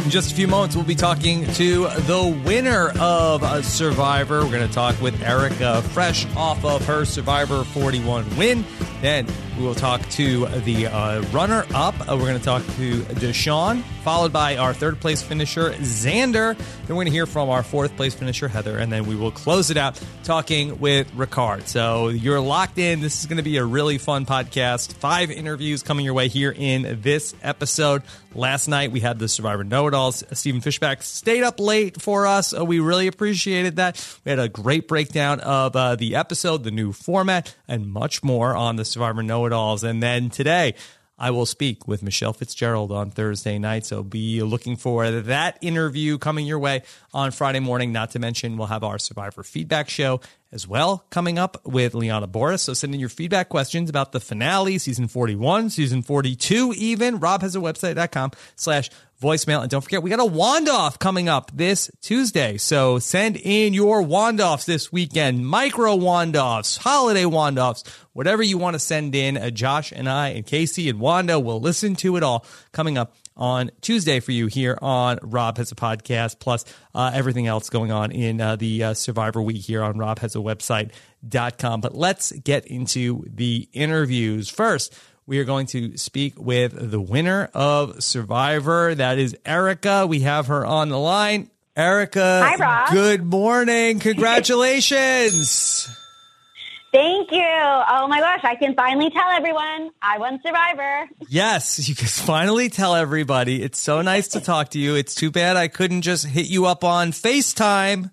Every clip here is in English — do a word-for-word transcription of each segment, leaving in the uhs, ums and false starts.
In just a few moments, we'll be talking to the winner of a Survivor. We're going to talk with Erica, fresh off of her Survivor forty-one win. Then we will talk to the uh, runner-up. Uh, we're going to talk to Deshawn, followed by our third-place finisher, Xander. Then we're going to hear from our fourth-place finisher, Heather, and then we will close it out talking with Ricard. So you're locked in. This is going to be a really fun podcast. Five interviews coming your way here in this episode. Last night, we had the Survivor Know-It-Alls. Stephen Fishback stayed up late for us. Uh, we really appreciated that. We had a great breakdown of uh, the episode, the new format, and much more on the Survivor Know-It-Alls. And then today, I will speak with Michelle Fitzgerald on Thursday night, so be looking for that interview coming your way on Friday morning. Not to mention, we'll have our Survivor feedback show as well coming up with Liana Boris. So send in your feedback questions about the finale, season forty-one, season forty-two even. Rob has a website.com slash voicemail. And don't forget, we got a wand-off coming up this Tuesday. So send in your wand-offs this weekend, micro wand-offs, holiday wand-offs, whatever you want to send in. Uh, Josh and I and Casey and Wanda will listen to it all coming up on Tuesday for you here on Rob Has a Podcast, plus uh, everything else going on in uh, the uh, Survivor Week here on rob has a website dot com. But let's get into the interviews. First, we are going to speak with the winner of Survivor. That is Erica. We have her on the line. Erica, hi, Rob. Good morning. Congratulations. Thank you. Oh, my gosh. I can finally tell everyone I won Survivor. Yes, you can finally tell everybody. It's so nice to talk to you. It's too bad I couldn't just hit you up on FaceTime.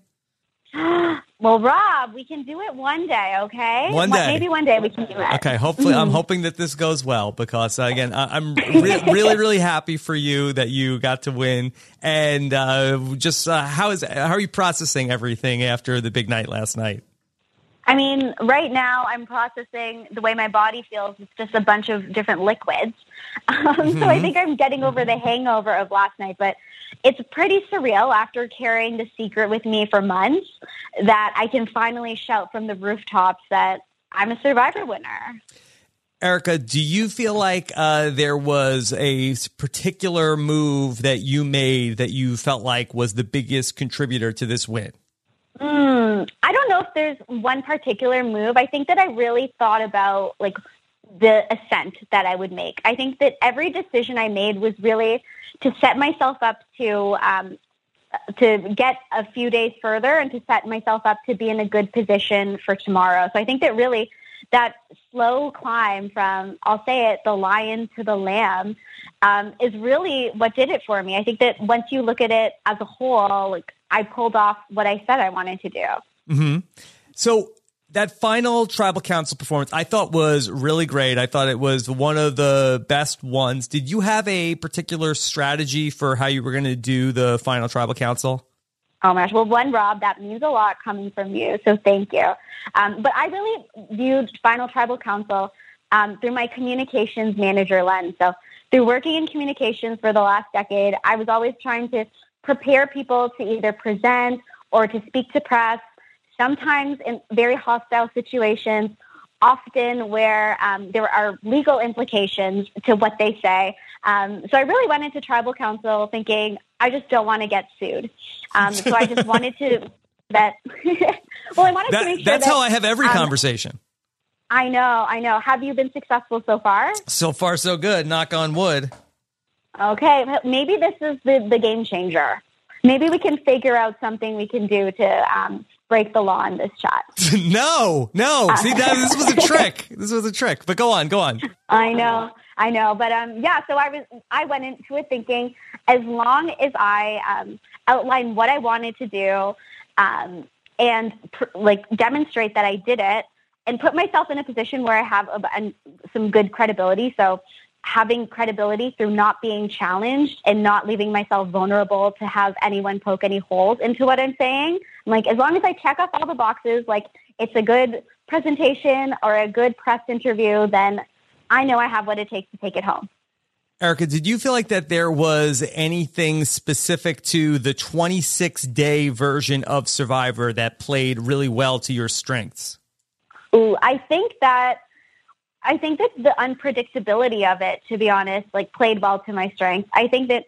Well, Rob, we can do it one day, okay? One day. Maybe one day we can do it. Okay, hopefully, I'm hoping that this goes well because, uh, again, I- I'm re- really, really happy for you that you got to win. And uh, just uh, how is how are you processing everything after the big night last night? I mean, right now I'm processing the way my body feels. It's just a bunch of different liquids. Um, mm-hmm. So I think I'm getting over the hangover of last night, but it's pretty surreal after carrying the secret with me for months that I can finally shout from the rooftops that I'm a Survivor winner. Erica, do you feel like uh, there was a particular move that you made that you felt like was the biggest contributor to this win? Mm, I don't know if there's one particular move. I think that I really thought about like the ascent that I would make. I think that every decision I made was really to set myself up to um, to get a few days further and to set myself up to be in a good position for tomorrow. So I think that really that slow climb from, I'll say it, the lion to the lamb um, is really what did it for me. I think that once you look at it as a whole, like, I pulled off what I said I wanted to do. Mm-hmm. So that final Tribal Council performance I thought was really great. I thought it was one of the best ones. Did you have a particular strategy for how you were going to do the final Tribal Council? Oh my gosh. Well, one, Rob, that means a lot coming from you. So thank you. Um, but I really viewed Final Tribal Council um, through my communications manager lens. So through working in communications for the last decade, I was always trying to prepare people to either present or to speak to press, sometimes in very hostile situations, often where um, there are legal implications to what they say. Um, so I really went into Tribal Council thinking, I just don't want to get sued. Um, so I just wanted to that. well, I wanted that, to make sure that's that, how I have every um, conversation. I know, I know. Have you been successful so far? So far, so good. Knock on wood. Okay, maybe this is the, the game changer. Maybe we can figure out something we can do to um, break the law in this chat. no, no. See, that, this was a trick. This was a trick. But go on, go on. I know, I know. But um, yeah, so I was, I went into it thinking as long as I um, outline what I wanted to do um, and pr- like demonstrate that I did it and put myself in a position where I have a, a, some good credibility. So having credibility through not being challenged and not leaving myself vulnerable to have anyone poke any holes into what I'm saying. I'm like, as long as I check off all the boxes, like it's a good presentation or a good press interview, then I know I have what it takes to take it home. Erica, did you feel like that there was anything specific to the twenty-six day version of Survivor that played really well to your strengths? Ooh, I think that I think that the unpredictability of it, to be honest, like played well to my strengths. I think that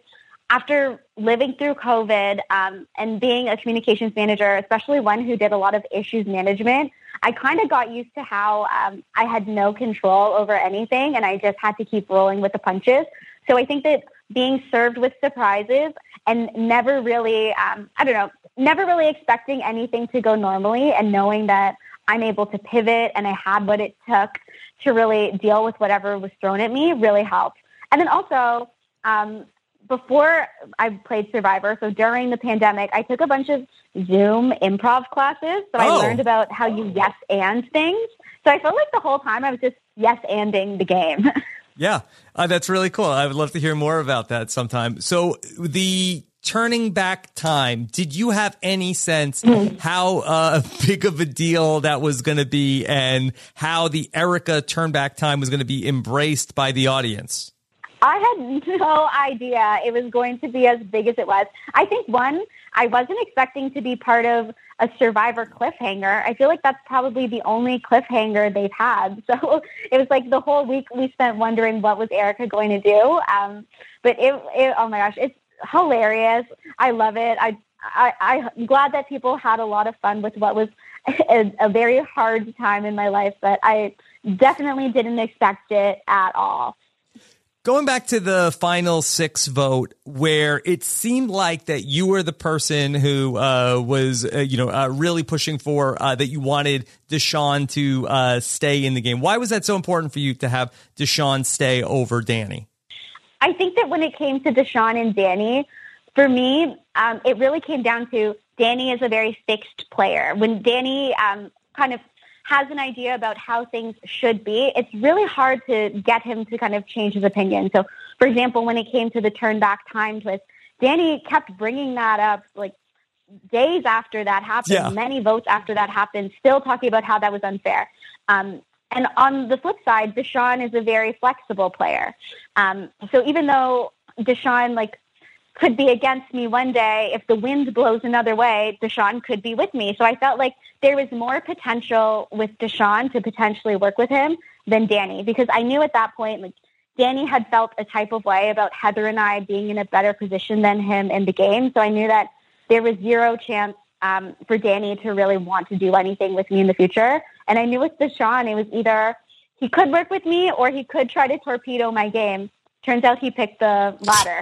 after living through COVID um, and being a communications manager, especially one who did a lot of issues management, I kind of got used to how um, I had no control over anything and I just had to keep rolling with the punches. So I think that being served with surprises and never really, um, I don't know, never really expecting anything to go normally and knowing that I'm able to pivot and I had what it took to really deal with whatever was thrown at me really helped. And then also, um, before I played Survivor, so during the pandemic, I took a bunch of Zoom improv classes. So I Oh. learned about how you yes and things. So I felt like the whole time I was just yes anding the game. Yeah, uh, that's really cool. I would love to hear more about that sometime. So the turning back time, did you have any sense how uh, big of a deal that was going to be and how the Erica turn back time was going to be embraced by the audience? I had no idea it was going to be as big as it was. I think, one, I wasn't expecting to be part of a Survivor cliffhanger. I feel like that's probably the only cliffhanger they've had. So it was like the whole week we spent wondering what was Erica going to do. Um, but it, it, oh my gosh, it's hilarious. I love it. I, I, I'm glad that people had a lot of fun with what was a, a very hard time in my life, but I definitely didn't expect it at all. Going back to the final six vote, where it seemed like that you were the person who uh, was, uh, you know, uh, really pushing for uh, that you wanted Deshawn to uh, stay in the game. Why was that so important for you to have Deshawn stay over Danny? I think that when it came to Deshawn and Danny, for me, um, it really came down to Danny is a very fixed player. When Danny um, kind of has an idea about how things should be, it's really hard to get him to kind of change his opinion. So, for example, when it came to the turn back time twist, Danny kept bringing that up like days after that happened, Yeah. many votes after that happened, still talking about how that was unfair. Um, and on the flip side, Deshawn is a very flexible player. Um, so even though Deshawn like could be against me one day, if the wind blows another way, Deshawn could be with me. So I felt like there was more potential with Deshawn to potentially work with him than Danny, because I knew at that point, like Danny had felt a type of way about Heather and I being in a better position than him in the game. So I knew that there was zero chance um, for Danny to really want to do anything with me in the future. And I knew with Deshawn, it was either he could work with me or he could try to torpedo my game. Turns out he picked the latter.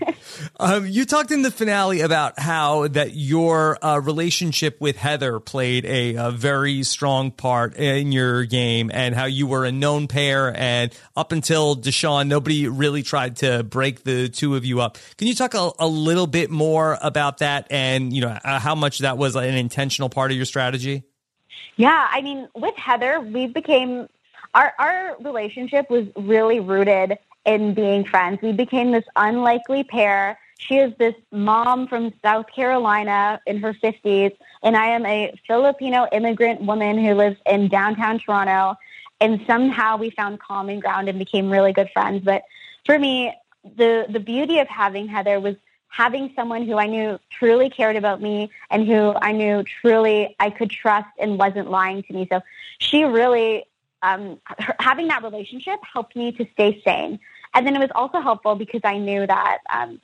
um, you talked in the finale about how that your uh, relationship with Heather played a, a very strong part in your game and how you were a known pair. And up until Deshawn, nobody really tried to break the two of you up. Can you talk a, a little bit more about that and, you know, uh, how much that was an intentional part of your strategy? Yeah, I mean, with Heather, we became, our, our relationship was really rooted in being friends. We became this unlikely pair. She is this mom from South Carolina in her fifties, and I am a Filipino immigrant woman who lives in downtown Toronto, and somehow we found common ground and became really good friends. But for me, the, the beauty of having Heather was having someone who I knew truly cared about me and who I knew truly I could trust and wasn't lying to me. So she really Um, her, having that relationship helped me to stay sane. And then it was also helpful because I knew that um,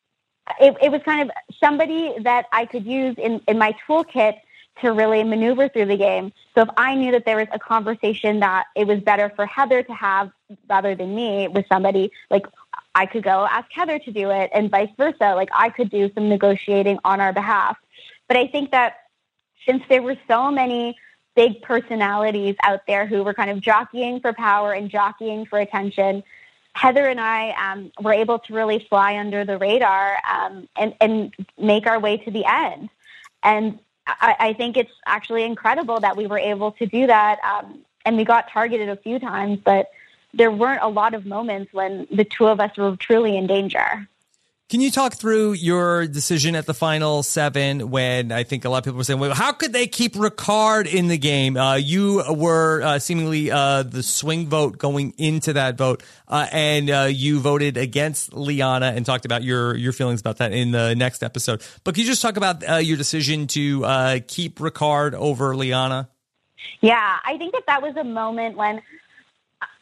it, it was kind of somebody that I could use in, in my toolkit to really maneuver through the game. So if I knew that there was a conversation that it was better for Heather to have rather than me with somebody, like I could go ask Heather to do it and vice versa. Like I could do some negotiating on our behalf. But I think that since there were so many big personalities out there who were kind of jockeying for power and jockeying for attention, Heather and I um, were able to really fly under the radar um, and, and make our way to the end. And I, I think it's actually incredible that we were able to do that. Um, and we got targeted a few times, but there weren't a lot of moments when the two of us were truly in danger. Can you talk through your decision at the final seven when I think a lot of people were saying, well, how could they keep Ricard in the game? Uh, you were uh, seemingly uh, the swing vote going into that vote, uh, and uh, you voted against Liana and talked about your, your feelings about that in the next episode. But can you just talk about uh, your decision to uh, keep Ricard over Liana? Yeah, I think that that was a moment when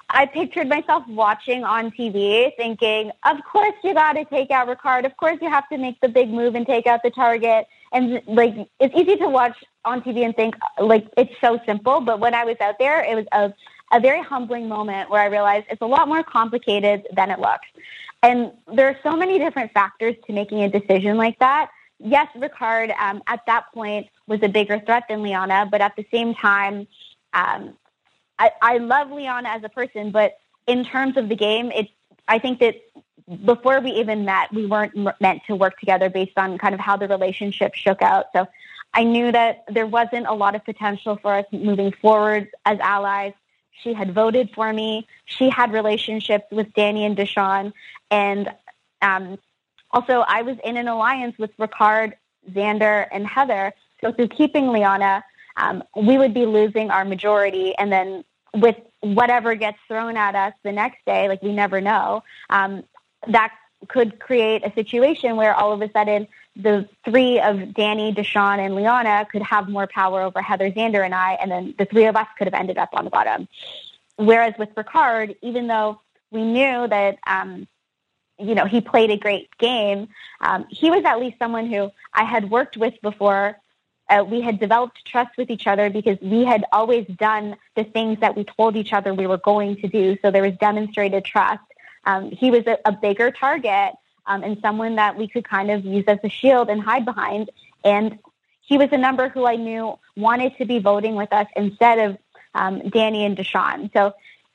I pictured myself watching on T V thinking, of course you got to take out Ricard. Of course you have to make the big move and take out the target. And like, it's easy to watch on T V and think like it's so simple. But when I was out there, it was a, a very humbling moment where I realized it's a lot more complicated than it looks. And there are so many different factors to making a decision like that. Yes, Ricard um, at that point was a bigger threat than Liana, but at the same time, um, I, I love Liana as a person, but in terms of the game, it's, I think that before we even met, we weren't m- meant to work together based on kind of how the relationship shook out. So I knew that there wasn't a lot of potential for us moving forward as allies. She had voted for me. She had relationships with Danny and Deshawn. And um, also I was in an alliance with Ricard, Xander, and Heather. So through keeping Liana, Um, we would be losing our majority, and then with whatever gets thrown at us the next day, like we never know, um, that could create a situation where all of a sudden the three of Danny, Deshawn, and Liana could have more power over Heather, Xander, and I, and then the three of us could have ended up on the bottom. Whereas with Ricard, even though we knew that, um, you know, he played a great game, um, he was at least someone who I had worked with before. Uh, we had developed trust with each other because we had always done the things that we told each other we were going to do. So there was demonstrated trust. Um, he was a, a bigger target um, and someone that we could kind of use as a shield and hide behind. And he was a number who I knew wanted to be voting with us instead of um, Danny and Deshawn. So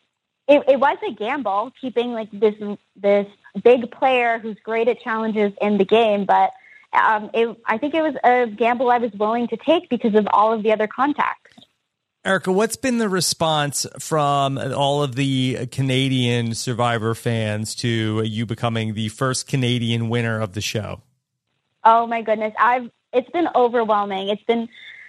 it, it was a gamble keeping like this this big player who's great at challenges in the game, but Um, it, I think it was a gamble I was willing to take because of all of the other contacts. Erica, what's been the response from all of the Canadian Survivor fans to you becoming the first Canadian winner of the show? Oh my goodness, I've it's been overwhelming. It's been,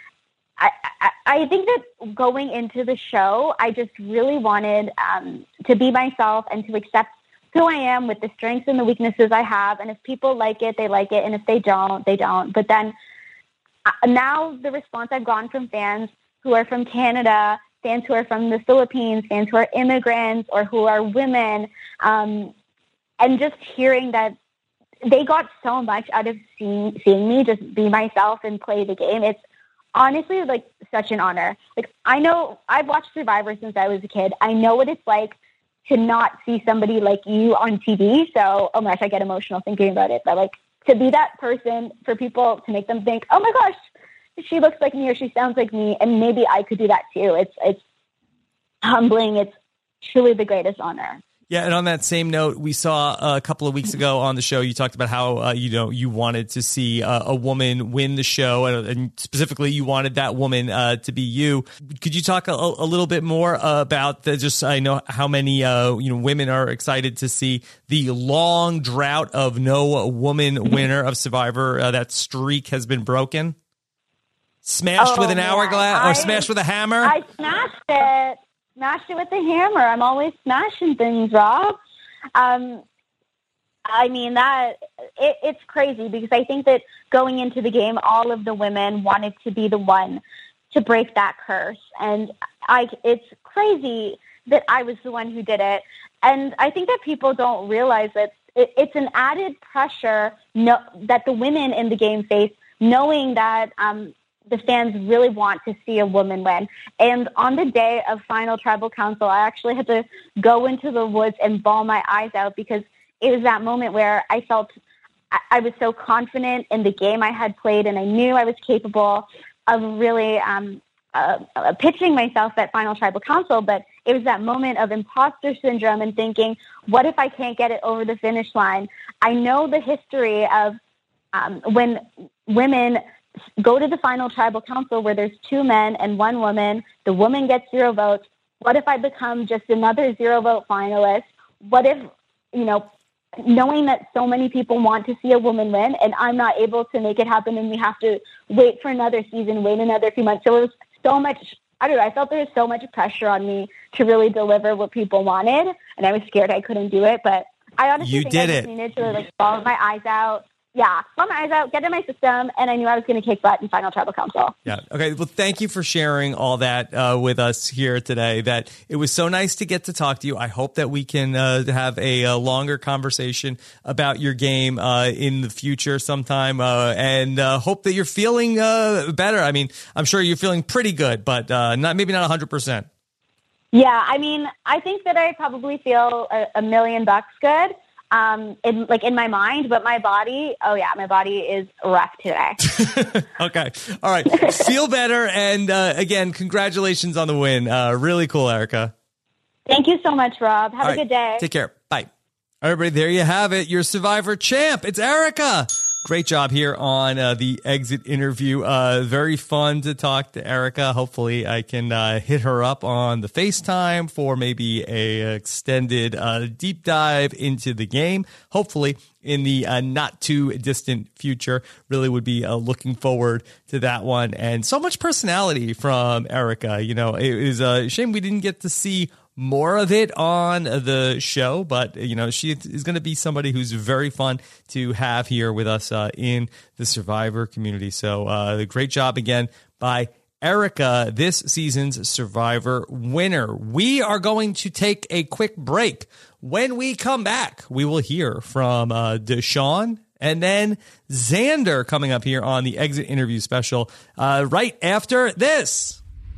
I, I, I think that going into the show, I just really wanted um, to be myself and to accept who I am with the strengths and the weaknesses I have. And if people like it, they like it. And if they don't, they don't. But then uh, now the response I've gotten from fans who are from Canada, fans who are from the Philippines, fans who are immigrants or who are women, um, and just hearing that they got so much out of seeing, seeing me just be myself and play the game. It's honestly like such an honor. Like I know I've watched Survivor since I was a kid. I know what it's like to not see somebody like you on T V. So, oh my gosh, I get emotional thinking about it. But like to be that person for people to make them think, oh my gosh, she looks like me or she sounds like me. And maybe I could do that too. It's, it's humbling. It's truly the greatest honor. Yeah, and on that same note, we saw uh, a couple of weeks ago on the show, you talked about how, uh, you know, you wanted to see uh, a woman win the show, and, and specifically you wanted that woman uh, to be you. Could you talk a, a little bit more about the, just, I know how many, uh, you know, women are excited to see the long drought of no woman winner of Survivor. Uh, that streak has been broken. Smashed oh, with an man. hourglass, or I, smashed with a hammer? I smashed it. Smashed it with a hammer. I'm always smashing things, Rob. Um, I mean, that it, it's crazy because I think that going into the game, all of the women wanted to be the one to break that curse. And I, it's crazy that I was the one who did it. And I think that people don't realize that it, it's an added pressure no, that the women in the game face, knowing that um, the fans really want to see a woman win. And on the day of Final Tribal Council, I actually had to go into the woods and bawl my eyes out because it was that moment where I felt I, I was so confident in the game I had played, and I knew I was capable of really um, uh, uh, pitching myself at Final Tribal Council. But it was that moment of imposter syndrome and thinking, what if I can't get it over the finish line? I know the history of um, when women go to the Final Tribal Council where there's two men and one woman. The woman gets zero votes. What if I become just another zero vote finalist? What if, you know, knowing that so many people want to see a woman win and I'm not able to make it happen and we have to wait for another season, wait another few months. So it was so much, I don't know, I felt there was so much pressure on me to really deliver what people wanted. And I was scared I couldn't do it. But I honestly you think did I just it. needed to like bawl my eyes out, yeah, bum my eyes out, get in my system, and I knew I was going to kick butt in Final Tribal Council. Yeah. Okay. Well, thank you for sharing all that uh, with us here today. That it was so nice to get to talk to you. I hope that we can uh, have a, a longer conversation about your game uh, in the future sometime, uh, and uh, hope that you're feeling uh, better. I mean, I'm sure you're feeling pretty good, but uh, not maybe not one hundred percent. Yeah, I mean, I think that I probably feel a, a million bucks good. Um, in, like in my mind, but my body, oh yeah, my body is rough today. Okay. All right. Feel better. And uh, again, congratulations on the win. Uh, really cool, Erica. Thank you so much, Rob. Have All a right. good day. Take care. Bye. All right, everybody, there you have it. Your Survivor champ. It's Erica. Great job here on uh, the exit interview. Uh, very fun to talk to Erica. Hopefully I can uh, hit her up on the FaceTime for maybe a extended uh, deep dive into the game. Hopefully in the uh, not too distant future. Really would be uh, looking forward to that one. And so much personality from Erica. You know, it was a shame we didn't get to see more of it on the show, but you know, she is going to be somebody who's very fun to have here with us uh, in the Survivor community. So uh, great job again by Erica, this season's Survivor winner. We are going to take a quick break. When we come back, we will hear from uh, Deshawn and then Xander coming up here on the exit interview special uh, right after this.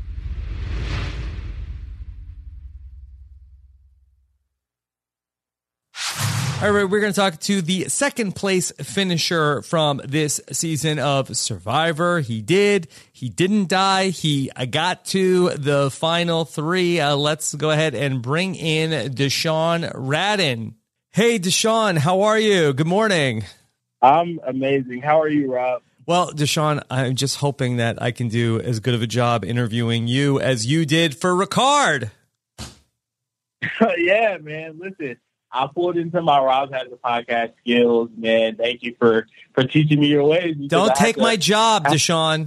All right, we're going to talk to the second place finisher from this season of Survivor. He did. He didn't die. He got to the final three. Uh, let's go ahead and bring in Deshawn Radin. Hey, Deshawn, how are you? Good morning. I'm amazing. How are you, Rob? Well, Deshawn, I'm just hoping that I can do as good of a job interviewing you as you did for Ricard. Yeah, man. Listen. I pulled into my Rob Has a Podcast skills, man. Thank you for, for teaching me your ways. Don't take to, my job, Deshawn.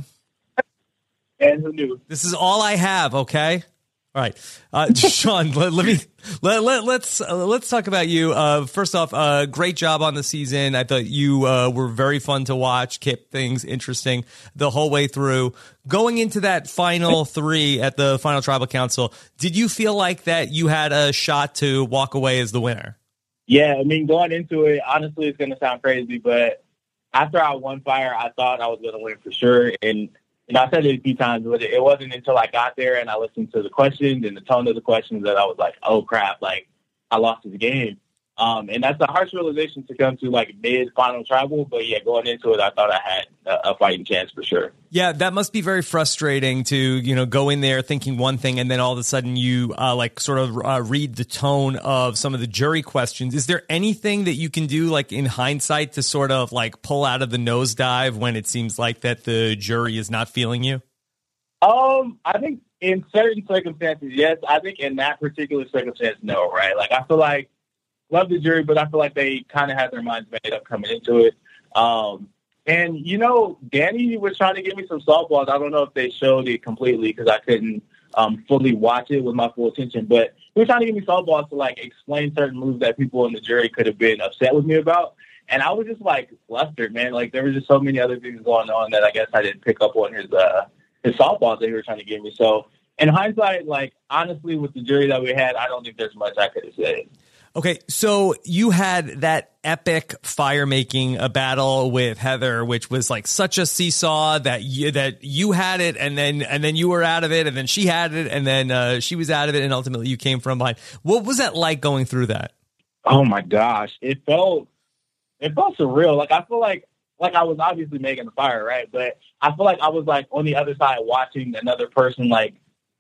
And who knew? This is all I have, okay? All right. Uh, Deshawn, let, let me let, let, let's uh, let's talk about you. Uh, first off, uh, great job on the season. I thought you uh, were very fun to watch, kept things interesting the whole way through. Going into that final three at the Final Tribal Council, did you feel like that you had a shot to walk away as the winner? Yeah, I mean, going into it, honestly, it's going to sound crazy, but after I won Fire, I thought I was going to win for sure. And you know, I said it a few times, but it wasn't until I got there and I listened to the questions and the tone of the questions that I was like, oh, crap, like, I lost the game. Um, and that's a harsh realization to come to, like, mid-final tribal. But, yeah, going into it, I thought I had a, a fighting chance for sure. Yeah, that must be very frustrating to, you know, go in there thinking one thing and then all of a sudden you, uh, like, sort of uh, read the tone of some of the jury questions. Is there anything that you can do, like, in hindsight to sort of, like, pull out of the nosedive when it seems like that the jury is not feeling you? Um, I think in certain circumstances, yes. I think in that particular circumstance, no, right? Like, I feel like love the jury, but I feel like they kind of had their minds made up coming into it. Um, and, you know, Danny was trying to give me some softballs. I don't know if they showed it completely because I couldn't um, fully watch it with my full attention. But he was trying to give me softballs to, like, explain certain moves that people in the jury could have been upset with me about. And I was just, like, flustered, man. Like, there were just so many other things going on that I guess I didn't pick up on his, uh, his softballs that he was trying to give me. So, in hindsight, like, honestly, with the jury that we had, I don't think there's much I could have said. Okay, so you had that epic fire-making uh, battle with Heather, which was like such a seesaw that you, that you had it, and then and then you were out of it, and then she had it, and then uh, she was out of it, and ultimately you came from behind. What was that like going through that? Oh my gosh, it felt it felt surreal. Like I feel like like I was obviously making the fire, right? But I feel like I was like on the other side watching another person like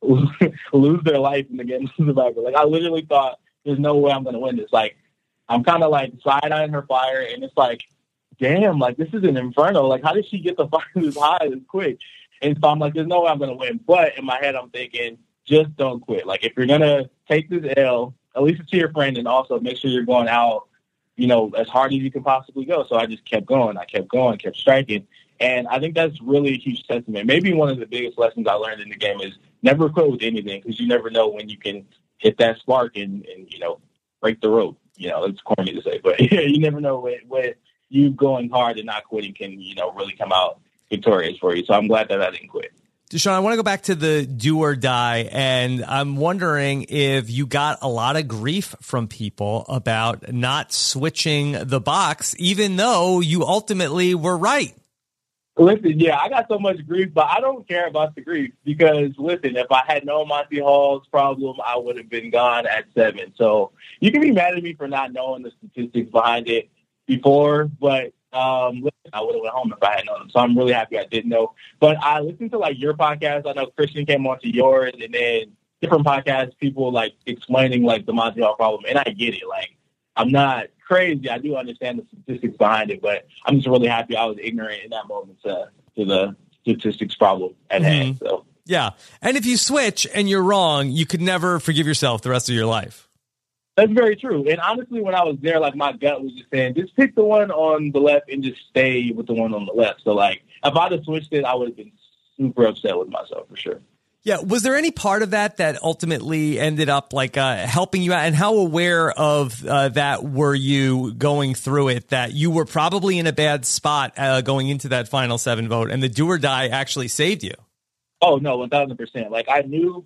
lose their life in the game of Survivor. Like I literally thought, there's no way I'm going to win this. Like, I'm kind of like side-eyeing her fire, and it's like, damn, like, this is an inferno. Like, how did she get the fire this high this quick? And so I'm like, there's no way I'm going to win. But in my head, I'm thinking, just don't quit. Like, if you're going to take this L, at least to your friend, and also make sure you're going out, you know, as hard as you can possibly go. So I just kept going. I kept going, kept striking. And I think that's really a huge testament. Maybe one of the biggest lessons I learned in the game is never quit with anything, because you never know when you can hit that spark and, and, you know, break the rope. You know, it's corny to say, but yeah, you never know when, when you going hard and not quitting can, you know, really come out victorious for you. So I'm glad that I didn't quit. Deshaun, I want to go back to the do or die, and I'm wondering if you got a lot of grief from people about not switching the box, even though you ultimately were right. Listen, yeah, I got so much grief, but I don't care about the grief because, listen, if I had known Monty Hall's problem, I would have been gone at seven. So you can be mad at me for not knowing the statistics behind it before, but um, listen, I would have went home if I had known them. So I'm really happy I didn't know. But I listened to, like, your podcast. I know Christian came on to yours, and then different podcasts, people, like, explaining, like, the Monty Hall problem. And I get it. Like, I'm not crazy. I do understand the statistics behind it, but I'm just really happy I was ignorant in that moment to, to the statistics problem at mm-hmm. hand. So yeah. And if you switch and you're wrong, you could never forgive yourself the rest of your life. That's very true. And honestly, when I was there, like, my gut was just saying, just pick the one on the left and just stay with the one on the left. So, like, if I'd have switched it, I would have been super upset with myself for sure. Yeah. Was there any part of that that ultimately ended up like uh, helping you out? And how aware of uh, that were you going through it, that you were probably in a bad spot uh, going into that final seven vote and the do or die actually saved you? Oh, no, one thousand percent. Like, I knew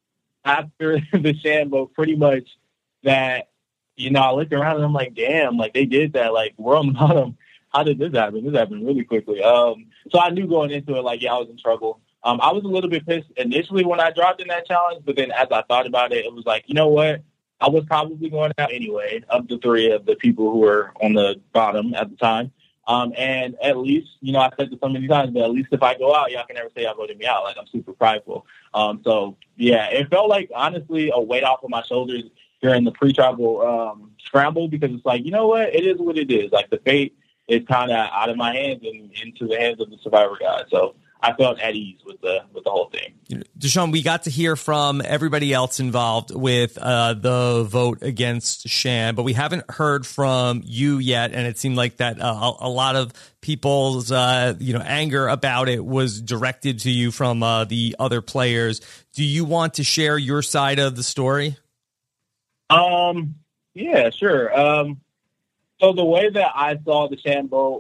after the Shan vote pretty much that, you know, I looked around and I'm like, damn, like, they did that. Like, we're on the bottom. How did this happen? This happened really quickly. Um, so I knew going into it, like, yeah, I was in trouble. Um, I was a little bit pissed initially when I dropped in that challenge, but then as I thought about it, it was like, you know what? I was probably going out anyway, of the three of the people who were on the bottom at the time. Um, and at least, you know, I said this so many times, but at least if I go out, y'all can never say y'all voted me out. Like, I'm super prideful. Um, so, yeah, it felt like, honestly, a weight off of my shoulders during the pre-tribal um, scramble, because it's like, you know what? It is what it is. Like, the fate is kind of out of my hands and into the hands of the Survivor God. So I felt at ease with the with the whole thing. Deshaun, we got to hear from everybody else involved with uh, the vote against Shan, but we haven't heard from you yet. And it seemed like that uh, a lot of people's uh, you know anger about it was directed to you from uh, the other players. Do you want to share your side of the story? Um. Yeah, sure. Um. So the way that I saw the Shan vote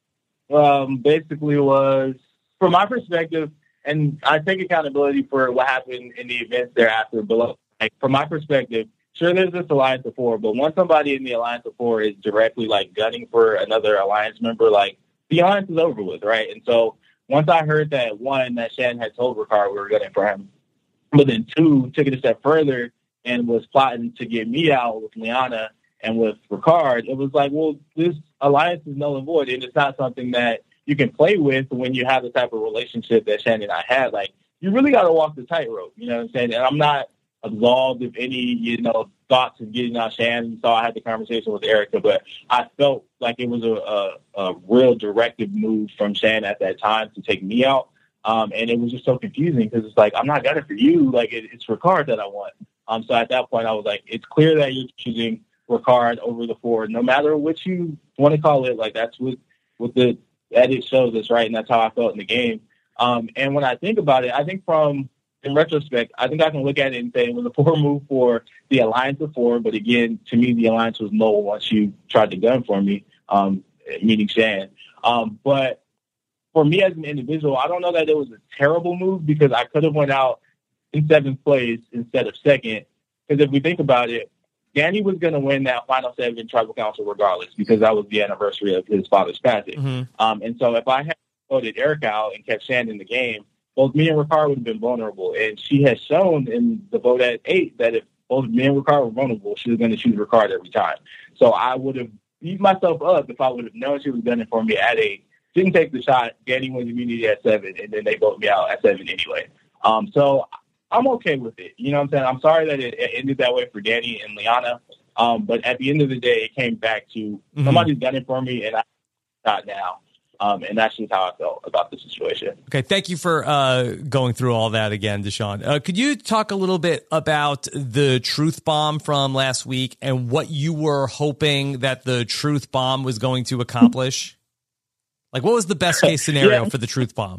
um, basically was, from my perspective, and I take accountability for what happened in the events thereafter below. Like, from my perspective, sure, there's this alliance of four, but once somebody in the alliance of four is directly, like, gunning for another alliance member, like, the alliance is over with, right? And so once I heard that, one, that Shan had told Ricard we were gunning for him, but then two, took it a step further and was plotting to get me out with Liana and with Ricard, it was like, well, this alliance is null and void, and it's not something that you can play with when you have the type of relationship that Shan and I had. Like, you really got to walk the tightrope, you know what I'm saying? And I'm not absolved of any, you know, thoughts of getting out Shan. So I had the conversation with Erica, but I felt like it was a, a, a real directive move from Shan at that time to take me out. Um, and it was just so confusing because it's like, I'm not gunning for you. Like, it, it's Ricard that I want. Um, so at that point, I was like, it's clear that you're choosing Ricard over the four, no matter what you want to call it. Like, that's what, what the edit shows us, right? And that's how I felt in the game. Um, and when I think about it, I think from, in retrospect, I think I can look at it and say it was a poor move for the alliance of four. But again, to me, the alliance was null once you tried to gun for me, um, meaning Shan. Um, but for me as an individual, I don't know that it was a terrible move because I could have went out in seventh place instead of second. Because if we think about it, Danny was going to win that final seven tribal council regardless because that was the anniversary of his father's passing. Mm-hmm. Um, and so if I had voted Eric out and kept Shan in the game, both me and Ricard would have been vulnerable. And she has shown in the vote at eight that if both me and Ricard were vulnerable, she was going to choose Ricard every time. So I would have beat myself up if I would have known she was gunning for me at eight. Didn't take the shot. Danny wins immunity at seven, and then they vote me out at seven anyway. Um, so I'm okay with it. You know what I'm saying? I'm sorry that it, it ended that way for Danny and Liana. Um, but at the end of the day, it came back to mm-hmm. somebody's gunning for me, and I'm not now. Um, and that's just how I felt about the situation. Okay, thank you for uh, going through all that again, Deshaun. Uh, could you talk a little bit about the truth bomb from last week and what you were hoping that the truth bomb was going to accomplish? Like, what was the best case scenario yeah. for the truth bomb?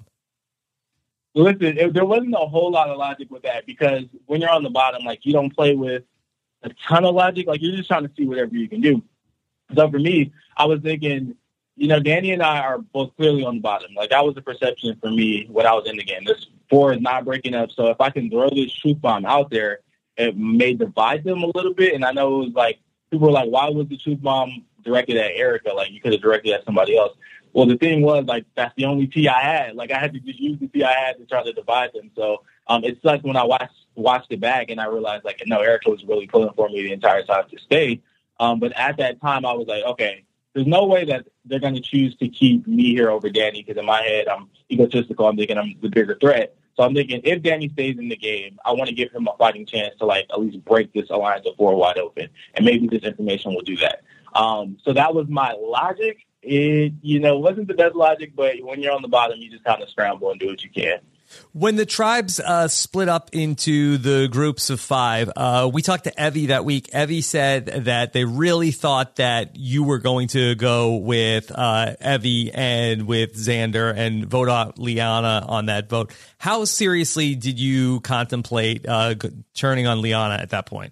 Listen, it, there wasn't a whole lot of logic with that because when you're on the bottom, like, you don't play with a ton of logic. Like, you're just trying to see whatever you can do. So for me, I was thinking you know, Danny and I are both clearly on the bottom. Like, that was the perception for me when I was in the game. This four is not breaking up. So if I can throw this truth bomb out there, it may divide them a little bit. And I know it was like, people were like, why was the truth bomb directed at Erica? Like, you could have directed it at somebody else. Well, the thing was, like, that's the only T I had. Like, I had to just use the T I had to try to divide them. So um, it sucked when I watched watched it back and I realized, like, no, Erica was really pulling for me the entire time to stay. Um, but at that time, I was like, okay, there's no way that they're going to choose to keep me here over Danny, because in my head, I'm egotistical. I'm thinking I'm the bigger threat. So I'm thinking if Danny stays in the game, I want to give him a fighting chance to, like, at least break this alliance of four wide open. And maybe this information will do that. Um, so that was my logic. It, you know, wasn't the best logic, but when you're on the bottom, you just kind of scramble and do what you can. When the tribes uh, split up into the groups of five, uh, we talked to Evie that week. Evie said that they really thought that you were going to go with uh, Evie and with Xander and vote out Liana on that vote. How seriously did you contemplate uh, turning on Liana at that point?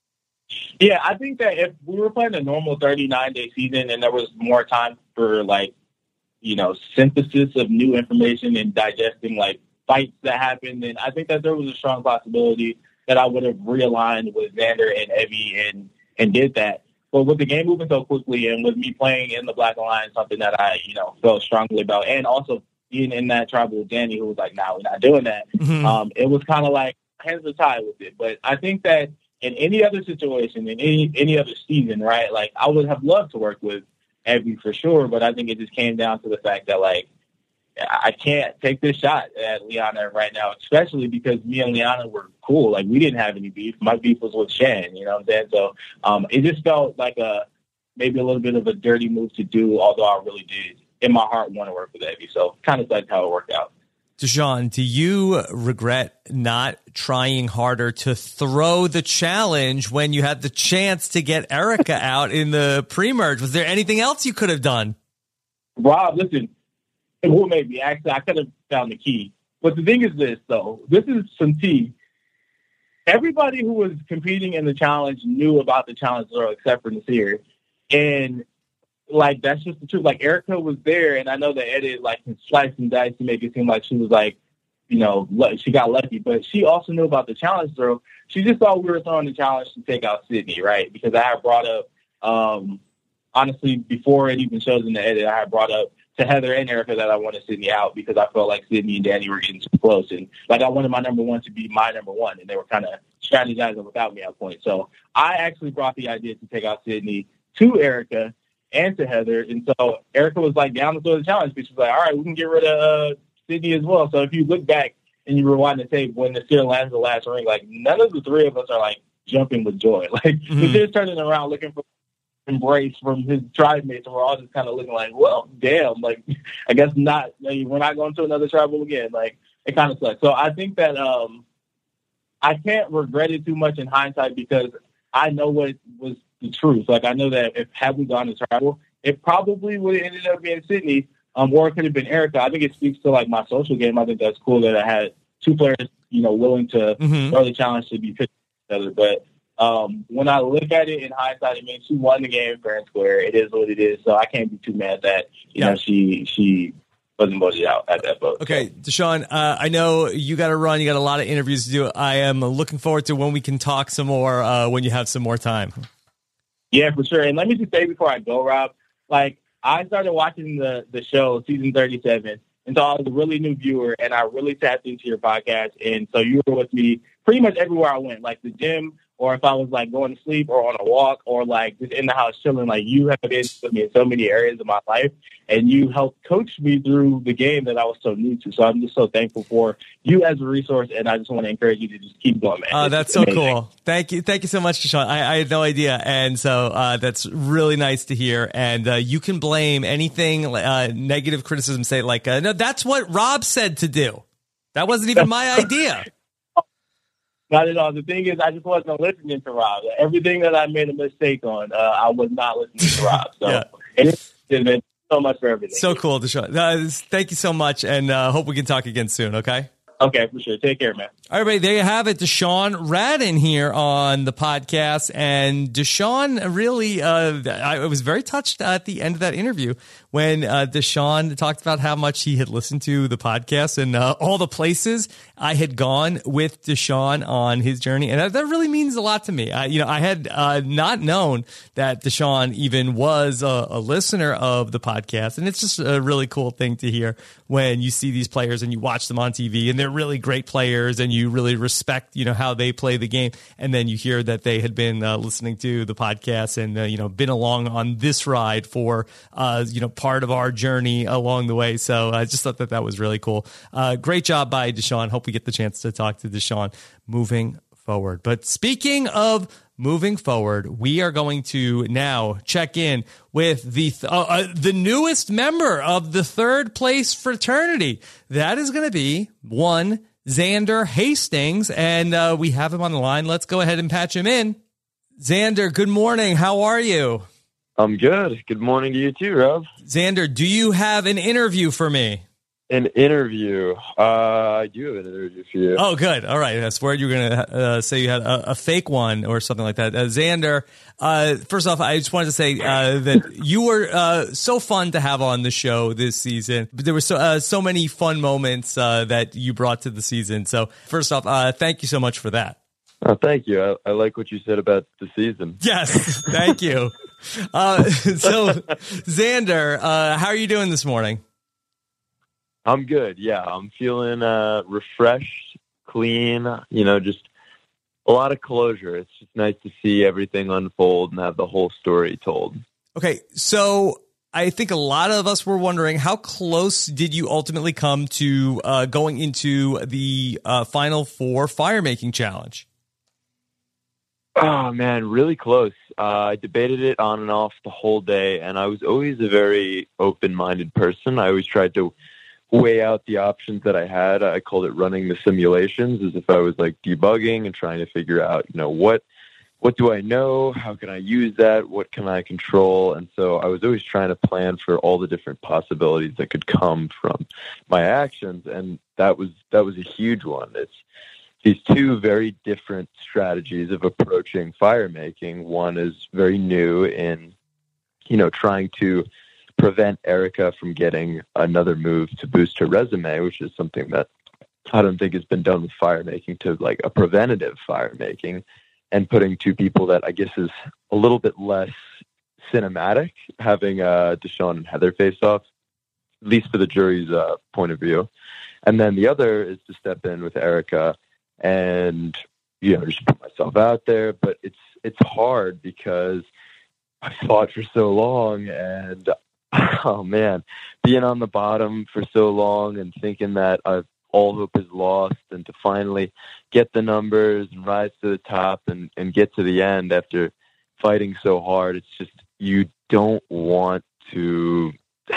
Yeah, I think that if we were playing a normal thirty-nine day season and there was more time for, like, you know, synthesis of new information and digesting, like, fights that happened, then I think that there was a strong possibility that I would have realigned with Xander and Evie and, and did that. But with the game moving so quickly and with me playing in the Black Alliance, something that I, you know, felt strongly about, and also being in that tribal with Danny, who was like, nah, we're not doing that. Mm-hmm. Um, it was kind of like hands are tied with it. But I think that in any other situation, in any any other season, right, like, I would have loved to work with Evie for sure, but I think it just came down to the fact that, like, I can't take this shot at Liana right now, especially because me and Liana were cool. Like, we didn't have any beef. My beef was with Shan, you know what I'm saying? So um, it just felt like a maybe a little bit of a dirty move to do, although I really did, in my heart, want to work with Evie. So kind of like how it worked out. Deshaun, do you regret not trying harder to throw the challenge when you had the chance to get Erica out in the pre-merge? Was there anything else you could have done? Rob, listen. Well, maybe. Actually, I could have found the key. But the thing is this, though. This is some tea. Everybody who was competing in the challenge knew about the challenge, except for Naseer. And, like, that's just the truth. Like, Erica was there, and I know the edit, like, sliced and diced to make it seem like she was, like, you know, she got lucky. But she also knew about the challenge throw. She just thought we were throwing the challenge to take out Sydney, right? Because I had brought up, um, honestly, before it even shows in the edit, I had brought up to Heather and Erica that I wanted Sydney out because I felt like Sydney and Danny were getting too close. And, like, I wanted my number one to be my number one, and they were kind of strategizing without me at that point. So I actually brought the idea to take out Sydney to Erica and to Heather. And so Erica was, like, down to throw the challenge, but she was like, all right, we can get rid of uh, Sydney as well. So if you look back and you rewind the tape, when Naseer lands the last ring, like, none of the three of us are, like, jumping with joy. Like, mm-hmm. Naseer's turning around looking for embrace from his tribe mates, and we're all just kind of looking like, well, damn, like, I guess not, like, we're not going to another tribal again. Like, it kind of sucks. So I think that um, I can't regret it too much in hindsight because I know what was the truth. Like, I know that if had we gone to tribal, it probably would have ended up being Sydney, um, or it could have been Erica. I think it speaks to, like, my social game. I think that's cool that I had two players, you know, willing to mm-hmm. throw the challenge to be pitched to each other. But Um, when I look at it in hindsight, it means she won the game fair and square. It is what it is, so I can't be too mad that you yeah. know she she wasn't voted out at that vote. Okay, Deshaun, uh, I know you got to run. You got a lot of interviews to do. I am looking forward to when we can talk some more uh, when you have some more time. Yeah, for sure. And let me just say before I go, Rob, like, I started watching the the show season thirty-seven, and so I was a really new viewer, and I really tapped into your podcast, and so you were with me pretty much everywhere I went, like the gym, or if I was, like, going to sleep or on a walk or, like, just in the house chilling. Like, you have been with me in so many areas of my life, and you helped coach me through the game that I was so new to. So I'm just so thankful for you as a resource, and I just want to encourage you to just keep going, man. Oh, uh, that's so cool. Thank you. Thank you so much, Deshaun. I, I had no idea, and so uh, that's really nice to hear. And uh, you can blame anything, uh, negative criticism, say, like, uh, no, that's what Rob said to do. That wasn't even my idea. Not at all. The thing is, I just wasn't listening to Rob. Everything that I made a mistake on, uh, I was not listening to Rob. So yeah. It's been so much for everything. So cool, Deshaun. Uh, thank you so much, and uh, hope we can talk again soon, okay? Okay, for sure. Take care, man. All right, everybody, there you have it. Deshaun Radin here on the podcast. And Deshaun really, uh, I was very touched at the end of that interview when uh, Deshaun talked about how much he had listened to the podcast and uh, all the places I had gone with Deshaun on his journey. And that, that really means a lot to me. I, you know, I had uh, not known that Deshaun even was a, a listener of the podcast. And it's just a really cool thing to hear when you see these players and you watch them on T V and they're really great players and you really respect, you know, how they play the game. And then you hear that they had been uh, listening to the podcast and, uh, you know, been along on this ride for, uh, you know, part of our journey along the way. So I just thought that that was really cool. Uh, great job by Deshaun. Hope we get the chance to talk to Deshaun moving forward. But speaking of moving forward, we are going to now check in with the th- uh, uh, the newest member of the third place fraternity. That is going to be one Xander Hastings, and uh, we have him on the line. Let's go ahead and patch him in. Xander, good morning. How are you? I'm good. Good morning to you too, Rob. Xander, do you have an interview for me? An interview. Uh, I do have an interview for you. Oh, good. All right. I swear you were going to uh, say you had a, a fake one or something like that. Uh, Xander, uh, first off, I just wanted to say uh, that you were uh, so fun to have on the show this season. There were so, uh, so many fun moments uh, that you brought to the season. So first off, uh, thank you so much for that. Oh, thank you. I, I like what you said about the season. Yes. Thank you. uh, so, Xander, uh, how are you doing this morning? I'm good. Yeah, I'm feeling uh, refreshed, clean, you know, just a lot of closure. It's just nice to see everything unfold and have the whole story told. Okay, so I think a lot of us were wondering, how close did you ultimately come to uh, going into the uh, Final Four Fire Making Challenge? Oh, man, really close. Uh, I debated it on and off the whole day, and I was always a very open-minded person. I always tried to weigh out the options that I had. I called it running the simulations, as if I was like debugging and trying to figure out, you know, what what do I know? How can I use that? What can I control? And so I was always trying to plan for all the different possibilities that could come from my actions, and that was that was a huge one. It's these two very different strategies of approaching fire making. One is very new in, you know, trying to prevent Erica from getting another move to boost her resume, which is something that I don't think has been done with fire making, to like a preventative fire making, and putting two people that I guess is a little bit less cinematic, having uh, Deshaun and Heather face off, at least for the jury's uh, point of view. And then the other is to step in with Erica and, you know, just put myself out there. But it's it's hard because I fought for so long, and oh man, being on the bottom for so long and thinking that I've, all hope is lost, and to finally get the numbers and rise to the top and, and get to the end after fighting so hard. It's just, you don't want to,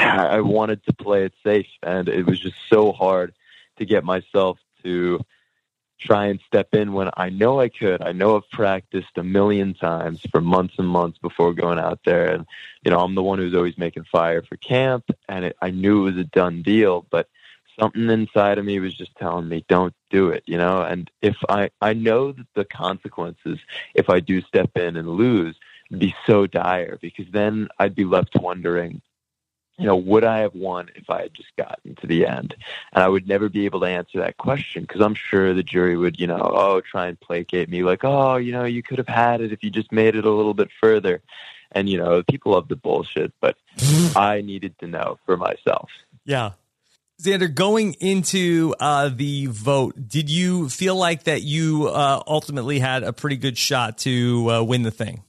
I wanted to play it safe, and it was just so hard to get myself to try and step in when I know I could. I know I've practiced a million times for months and months before going out there. And, you know, I'm the one who's always making fire for camp, and it, I knew it was a done deal, but something inside of me was just telling me, don't do it, you know? And if I, I know that the consequences, if I do step in and lose, would be so dire, because then I'd be left wondering, you know, would I have won if I had just gotten to the end? And I would never be able to answer that question, because I'm sure the jury would, you know, oh, try and placate me like, oh, you know, you could have had it if you just made it a little bit further. And, you know, people love the bullshit, but I needed to know for myself. Yeah. Xander, going into uh, the vote, did you feel like that you uh, ultimately had a pretty good shot to uh, win the thing?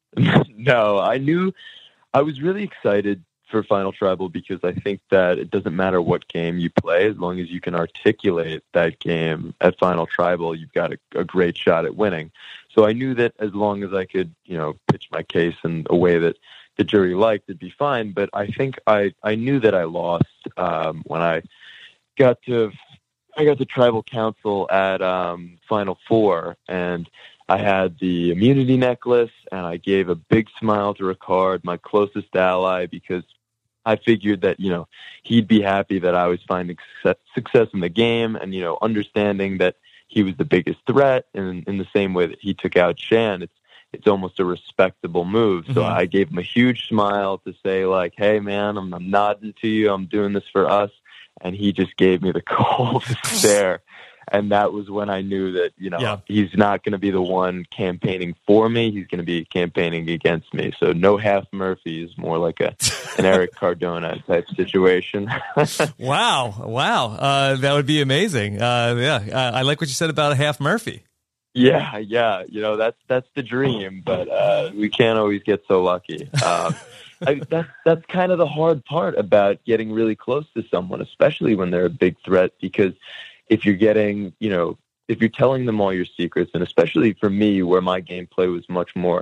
No, I knew I was really excited for Final Tribal, because I think that it doesn't matter what game you play, as long as you can articulate that game at Final Tribal, you've got a, a great shot at winning. So I knew that as long as I could, you know, pitch my case in a way that the jury liked, it'd be fine. But I think I, I knew that I lost um, when I got to I got to Tribal Council at um, Final Four, and I had the immunity necklace, and I gave a big smile to Ricard, my closest ally, because I figured that, you know, he'd be happy that I was finding success, success in the game and, you know, understanding that he was the biggest threat. And in the same way that he took out Shan, it's, it's almost a respectable move. So mm-hmm. I gave him a huge smile to say, like, hey, man, I'm, I'm nodding to you. I'm doing this for us. And he just gave me the coldest stare. And that was when I knew that, you know, yeah. he's not going to be the one campaigning for me. He's going to be campaigning against me. So no half Murphy is more like a an Eric Cardona type situation. Wow. Wow. Uh, that would be amazing. Uh, yeah. I, I like what you said about a half Murphy. Yeah. Yeah. You know, that's, that's the dream, but uh, we can't always get so lucky. Um, I, that's, that's kind of the hard part about getting really close to someone, especially when they're a big threat, because if you're getting, you know, if you're telling them all your secrets, and especially for me, where my gameplay was much more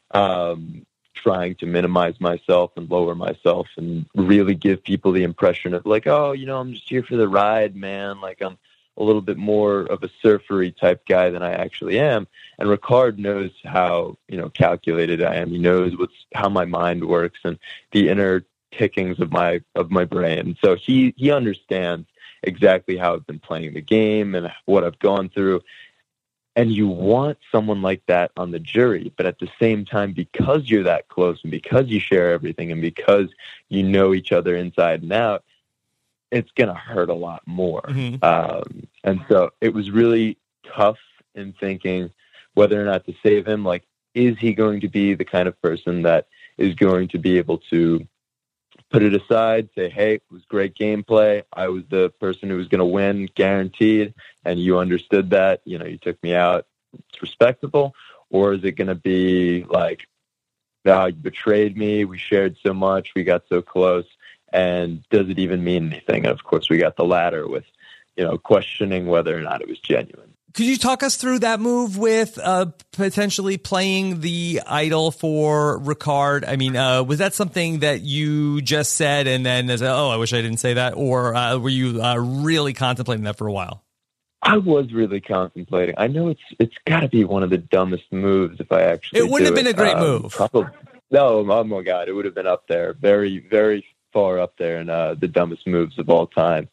um, trying to minimize myself and lower myself and really give people the impression of like, oh, you know, I'm just here for the ride, man. Like I'm a little bit more of a surfery type guy than I actually am. And Ricard knows how, you know, calculated I am. He knows what's how my mind works and the inner tickings of my of my brain. So he he understands exactly how I've been playing the game and what I've gone through. And you want someone like that on the jury, but at the same time, because you're that close and because you share everything and because you know each other inside and out, it's going to hurt a lot more. Mm-hmm. Um, and so it was really tough in thinking whether or not to save him. Like, is he going to be the kind of person that is going to be able to put it aside, say, hey, it was great gameplay. I was the person who was going to win, guaranteed, and you understood that. You know, you took me out. It's respectable. Or is it going to be like, no, you betrayed me. We shared so much. We got so close. And does it even mean anything? And, of course, we got the latter with, you know, questioning whether or not it was genuine. Could you talk us through that move with uh, potentially playing the idol for Ricard? I mean, uh, was that something that you just said and then as a, oh, I wish I didn't say that? Or uh, were you uh, really contemplating that for a while? I was really contemplating. I know it's it's got to be one of the dumbest moves if I actually It wouldn't have do been it. a great um, move. Probably, no, oh my God, it would have been up there. Very, very far up there in uh, the dumbest moves of all time.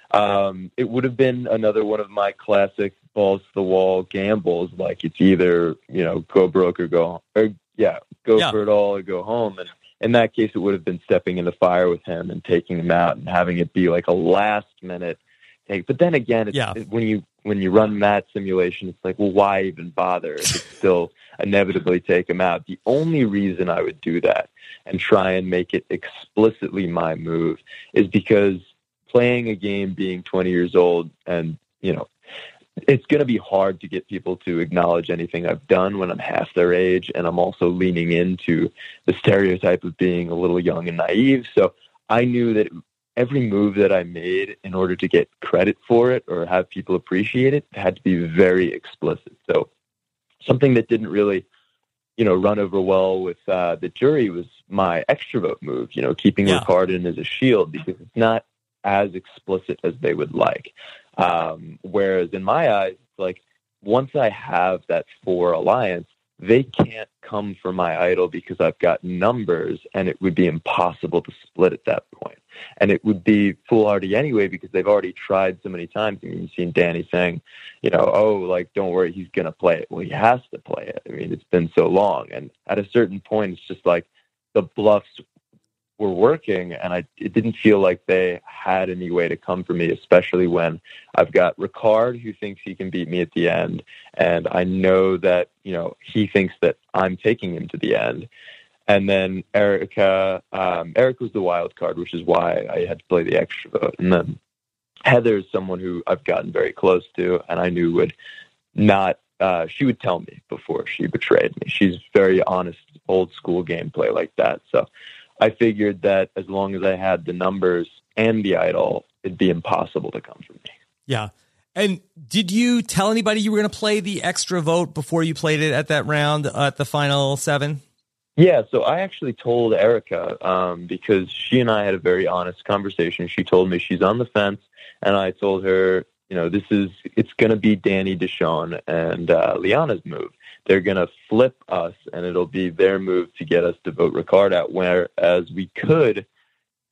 Um, it would have been another one of my classic balls to the wall gambles. Like it's either, you know, go broke or go, or yeah, go yeah. for it all or go home. And in that case, it would have been stepping in the fire with him and taking him out and having it be like a last minute take. But then again, it's, yeah. it, when you, when you run that simulation, it's like, well, why even bother if it's still inevitably take him out? The only reason I would do that and try and make it explicitly my move is because playing a game being twenty years old and, you know, it's going to be hard to get people to acknowledge anything I've done when I'm half their age. And I'm also leaning into the stereotype of being a little young and naive. So I knew that every move that I made in order to get credit for it or have people appreciate it had to be very explicit. So something that didn't really, you know, run over well with uh, the jury was my extra vote move, you know, keeping yeah. Ricard in as a shield because it's not as explicit as they would like. Um, whereas in my eyes, it's like once I have that four alliance, they can't come for my idol because I've got numbers and it would be impossible to split at that point. And it would be foolhardy anyway because they've already tried so many times. I mean, you've seen Danny saying, you know, oh, like, don't worry, he's going to play it. Well, he has to play it. I mean, it's been so long. And at a certain point, it's just like the bluffs were working and I it didn't feel like they had any way to come for me, especially when I've got Ricard who thinks he can beat me at the end. And I know that, you know, he thinks that I'm taking him to the end. And then Erica, um, Eric was the wild card, which is why I had to play the extra vote. And then Heather is someone who I've gotten very close to and I knew would not, uh, she would tell me before she betrayed me. She's very honest, old school gameplay like that. So I figured that as long as I had the numbers and the idol, it'd be impossible to come from me. Yeah. And did you tell anybody you were going to play the extra vote before you played it at that round at the final seven? Yeah, so I actually told Erica um, because she and I had a very honest conversation. She told me she's on the fence, and I told her, you know, this is, it's going to be Danny, Deshawn, and uh, Liana's move. They're going to flip us, and it'll be their move to get us to vote Ricard out, whereas we could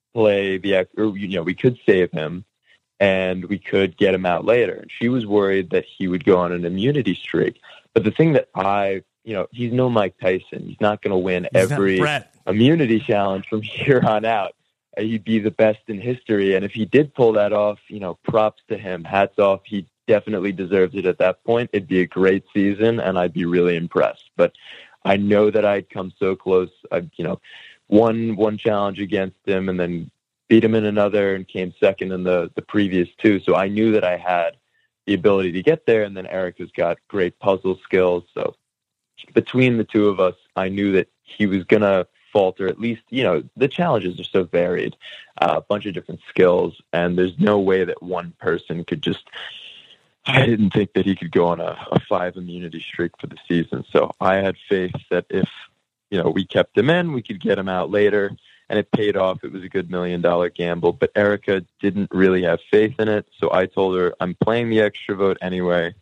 play the ex, or you know, we could save him, and we could get him out later. And she was worried that he would go on an immunity streak. But the thing that I, you know, he's no Mike Tyson. He's not going to win He's every immunity challenge from here on out. He'd be the best in history. And if he did pull that off, you know, props to him. Hats off. He definitely deserves it at that point. It'd be a great season, and I'd be really impressed. But I know that I'd come so close. I, you know, won one challenge against him and then beat him in another and came second in the, the previous two. So I knew that I had the ability to get there. And then Erica's got great puzzle skills. So between the two of us, I knew that he was going to falter. At least, you know, the challenges are so varied, uh, a bunch of different skills, and there's no way that one person could just, I didn't think that he could go on a, a five immunity streak for the season. So I had faith that if, you know, we kept him in, we could get him out later, and it paid off. It was a good million dollar gamble, but Erica didn't really have faith in it. So I told her, I'm playing the extra vote anyway.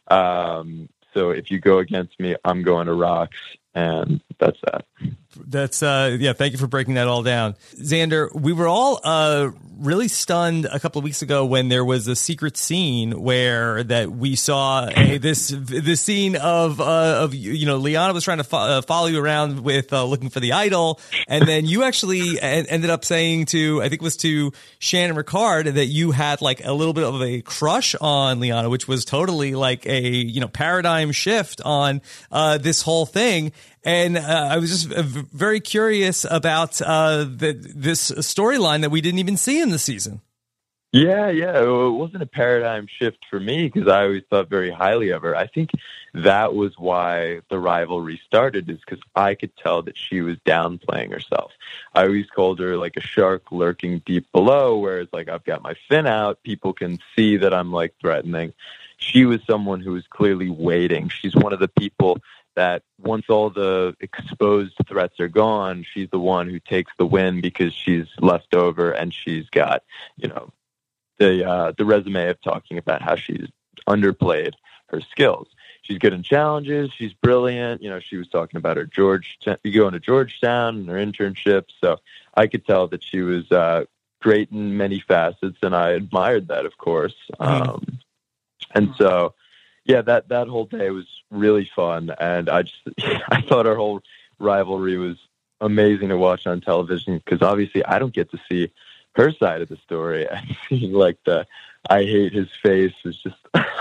Um, so if you go against me, I'm going to Rocks. And that's that. That's, uh, yeah, thank you for breaking that all down. Xander, we were all uh, really stunned a couple of weeks ago when there was a secret scene where that we saw a, this this scene of, uh, of you know, Liana was trying to fo- uh, follow you around with uh, looking for the idol. And then you actually en- ended up saying to, I think it was to Shannon Ricard, that you had like a little bit of a crush on Liana, which was totally like a, you know, paradigm shift on uh, this whole thing. And uh, I was just very curious about uh, the, this storyline that we didn't even see in the season. Yeah, yeah. It wasn't a paradigm shift for me because I always thought very highly of her. I think that was why the rivalry started, is because I could tell that she was downplaying herself. I always called her like a shark lurking deep below, whereas like I've got my fin out. People can see that I'm like threatening. She was someone who was clearly waiting. She's one of the people that once all the exposed threats are gone, she's the one who takes the win because she's left over and she's got, you know, the uh, the resume of talking about how she's underplayed her skills. She's good in challenges. She's brilliant. You know, she was talking about her George going to Georgetown and her internship. So I could tell that she was uh, great in many facets, and I admired that, of course. Um, and so. Yeah, that, that whole day was really fun, and I just I thought our whole rivalry was amazing to watch on television because obviously I don't get to see her side of the story. And seeing like the I hate his face is just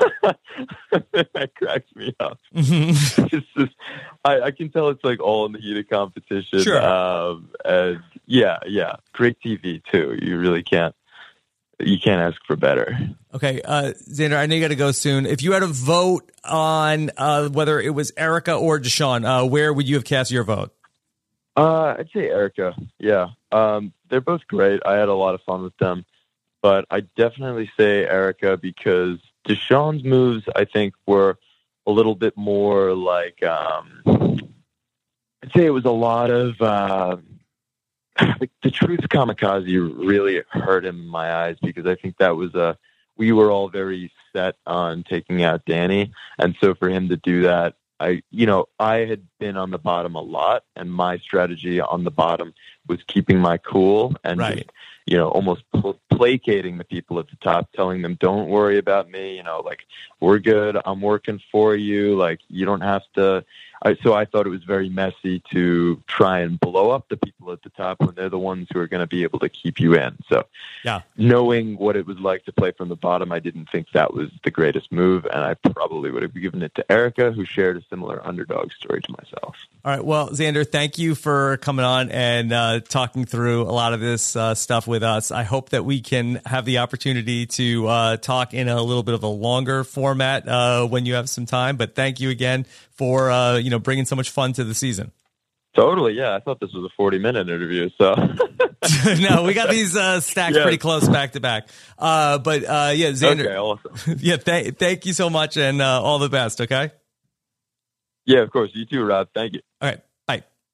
that cracks me up. Mm-hmm. It's just I, I can tell it's like all in the heat of competition. Sure. Um, and yeah, yeah, great T V too. You really can't. You can't ask for better. Okay, uh, Xander, I know you got to go soon. If you had a vote on uh, whether it was Erica or Deshawn, uh, where would you have cast your vote? Uh, I'd say Erica. Yeah, um, they're both great. I had a lot of fun with them, but I definitely say Erica because Deshawn's moves, I think, were a little bit more like. Um, I'd say it was a lot of. Uh, The, the Truth Kamikaze really hurt him in my eyes because I think that was a we were all very set on taking out Danny, and so for him to do that, I you know I had been on the bottom a lot, and my strategy on the bottom was keeping my cool and right. just, you know almost pl- placating the people at the top, telling them don't worry about me, you know like we're good, I'm working for you, like you don't have to. I, so I thought it was very messy to try and blow up the people at the top when they're the ones who are going to be able to keep you in. So yeah. knowing what it was like to play from the bottom, I didn't think that was the greatest move, and I probably would have given it to Erica, who shared a similar underdog story to myself. All right. Well, Xander, thank you for coming on and uh, talking through a lot of this uh, stuff with us. I hope that we can have the opportunity to uh, talk in a little bit of a longer format uh, when you have some time. But thank you again for uh, you know bringing so much fun to the season. Totally, yeah. I thought this was a forty-minute interview, so no, we got these uh, stacked yeah. pretty close back to back. Uh, but uh, yeah, Xander. Okay, awesome. yeah, th- thank you so much, and uh, all the best. Okay. Yeah, of course. You too, Rob. Thank you. All right. Bye.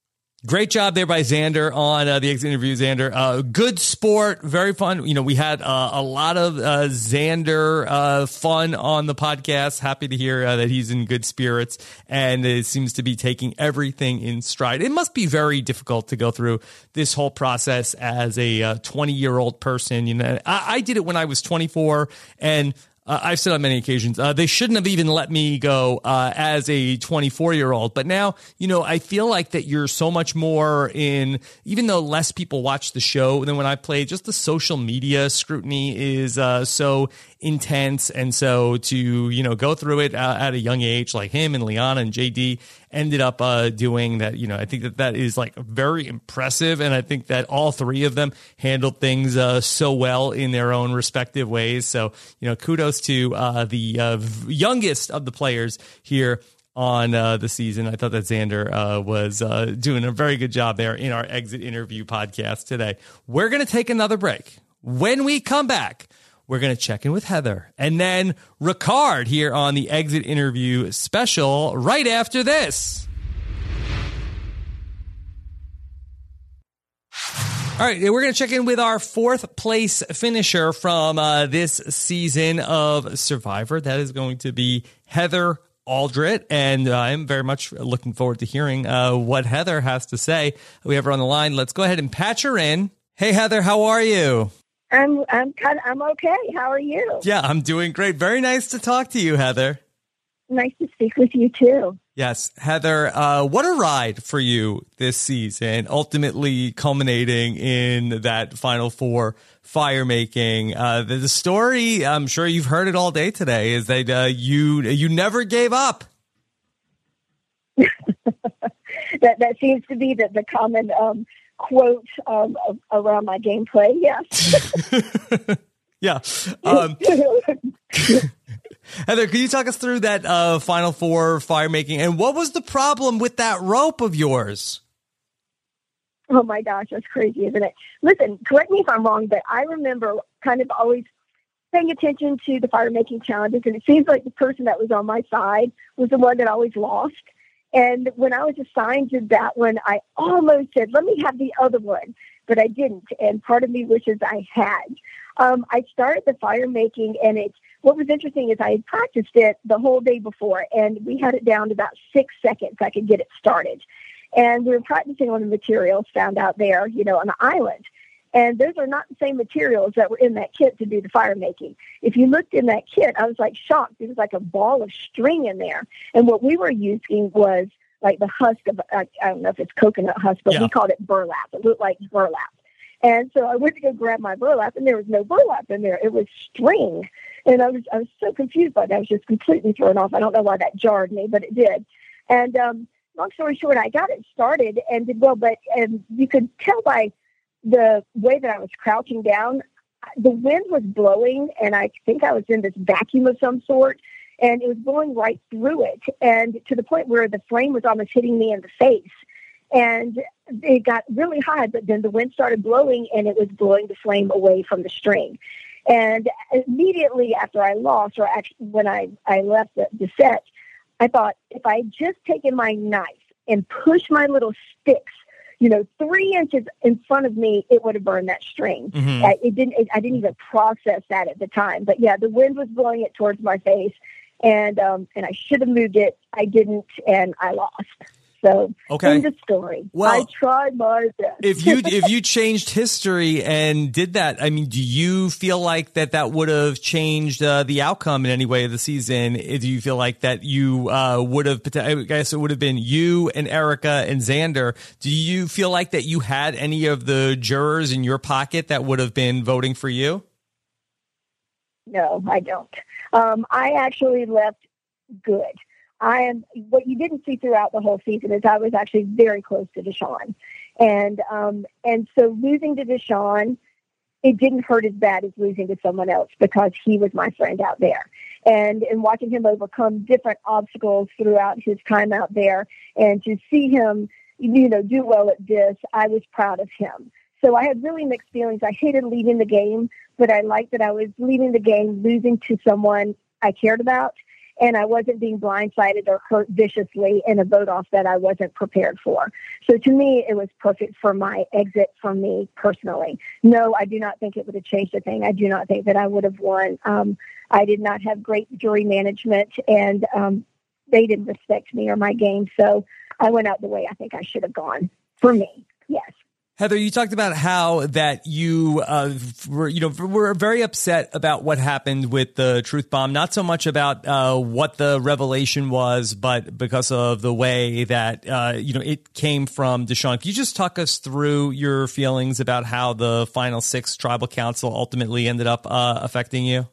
Great job there by Xander on uh, the exit interview, Xander. Uh, good sport, very fun. You know, we had uh, a lot of uh, Xander uh, fun on the podcast. Happy to hear uh, that he's in good spirits and it seems to be taking everything in stride. It must be very difficult to go through this whole process as a twenty-year-old person. You know, I, I did it when I was twenty-four, and Uh, I've said on many occasions, uh, they shouldn't have even let me go uh, as a twenty-four-year-old. But now, you know, I feel like that you're so much more in, even though less people watch the show than when I played, just the social media scrutiny is uh, so intense. And so to, you know, go through it uh, at a young age, like him and Liana and J D ended up uh, doing that, you know, I think that that is like very impressive. And I think that all three of them handled things uh, so well in their own respective ways. So, you know, kudos to uh, the uh, youngest of the players here on uh, the season. I thought that Xander uh, was uh, doing a very good job there in our exit interview podcast today. We're going to take another break. When we come back, we're going to check in with Heather and then Ricard here on the exit interview special right after this. All right, we're going to check in with our fourth place finisher from uh, this season of Survivor. That is going to be Heather Aldrett, and uh, I'm very much looking forward to hearing uh, what Heather has to say. We have her on the line. Let's go ahead and patch her in. Hey, Heather, how are you? I'm I'm kind of, I'm okay. How are you? Yeah, I'm doing great. Very nice to talk to you, Heather. Nice to speak with you too. Yes, Heather, uh, what a ride for you this season, ultimately culminating in that Final Four fire making. Uh, the, the story, I'm sure you've heard it all day today, is that uh, you you never gave up. that that seems to be the, the common um, quote um, around my gameplay. Yes. yeah. Um, Heather, can you talk us through that uh, Final Four fire making, and what was the problem with that rope of yours? Oh my gosh, that's crazy, isn't it? Listen, correct me if I'm wrong, but I remember kind of always paying attention to the fire making challenges, and it seems like the person that was on my side was the one that always lost. And when I was assigned to that one, I almost said, let me have the other one, but I didn't. And part of me wishes I had. Um, I started the fire making, and it's, what was interesting is I had practiced it the whole day before, and we had it down to about six seconds I could get it started. And we were practicing on the materials found out there, you know, on the island. And those are not the same materials that were in that kit to do the fire making. If you looked in that kit, I was like shocked. There was like a ball of string in there. And what we were using was like the husk of, I, I don't know if it's coconut husk, but yeah. We called it burlap. It looked like burlap. And so I went to go grab my burlap, and there was no burlap in there. It was string. And I was I was so confused by that. I was just completely thrown off. I don't know why that jarred me, but it did. And um, long story short, I got it started and did well, but and you could tell by the way that I was crouching down, the wind was blowing, and I think I was in this vacuum of some sort, and it was blowing right through it, and to the point where the flame was almost hitting me in the face. And it got really high, but then the wind started blowing, and it was blowing the flame away from the string. And immediately after I lost, or actually when I, I left the, the set, I thought, if I had just taken my knife and pushed my little sticks, you know, three inches in front of me, it would have burned that string. Mm-hmm. I, it didn't. It, I didn't even process that at the time. But yeah, the wind was blowing it towards my face, and um, and I should have moved it. I didn't, and I lost. So, okay. In the story, well, I tried my best. if you if you changed history and did that, I mean, do you feel like that that would have changed uh, the outcome in any way of the season? Do you feel like that you uh, would have? I guess it would have been you and Erica and Xander. Do you feel like that you had any of the jurors in your pocket that would have been voting for you? No, I don't. Um, I actually left good. I am, what you didn't see throughout the whole season is I was actually very close to Deshaun. And, um, and so losing to Deshaun, it didn't hurt as bad as losing to someone else because he was my friend out there. And, and watching him overcome different obstacles throughout his time out there, and to see him, you know, do well at this, I was proud of him. So I had really mixed feelings. I hated leaving the game, but I liked that I was leaving the game, losing to someone I cared about. and I wasn't being blindsided or hurt viciously in a vote off that I wasn't prepared for. So to me, it was perfect for my exit from me personally. No, I do not think it would have changed a thing. I do not think that I would have won. Um, I did not have great jury management, and um, they didn't respect me or my game. So I went out the way I think I should have gone for me. Yes. Heather, you talked about how that you uh, were, you know, were very upset about what happened with the truth bomb. Not so much about uh, what the revelation was, but because of the way that uh, you know it came from Deshaun. Can you just talk us through your feelings about how the final six tribal council ultimately ended up uh, affecting you?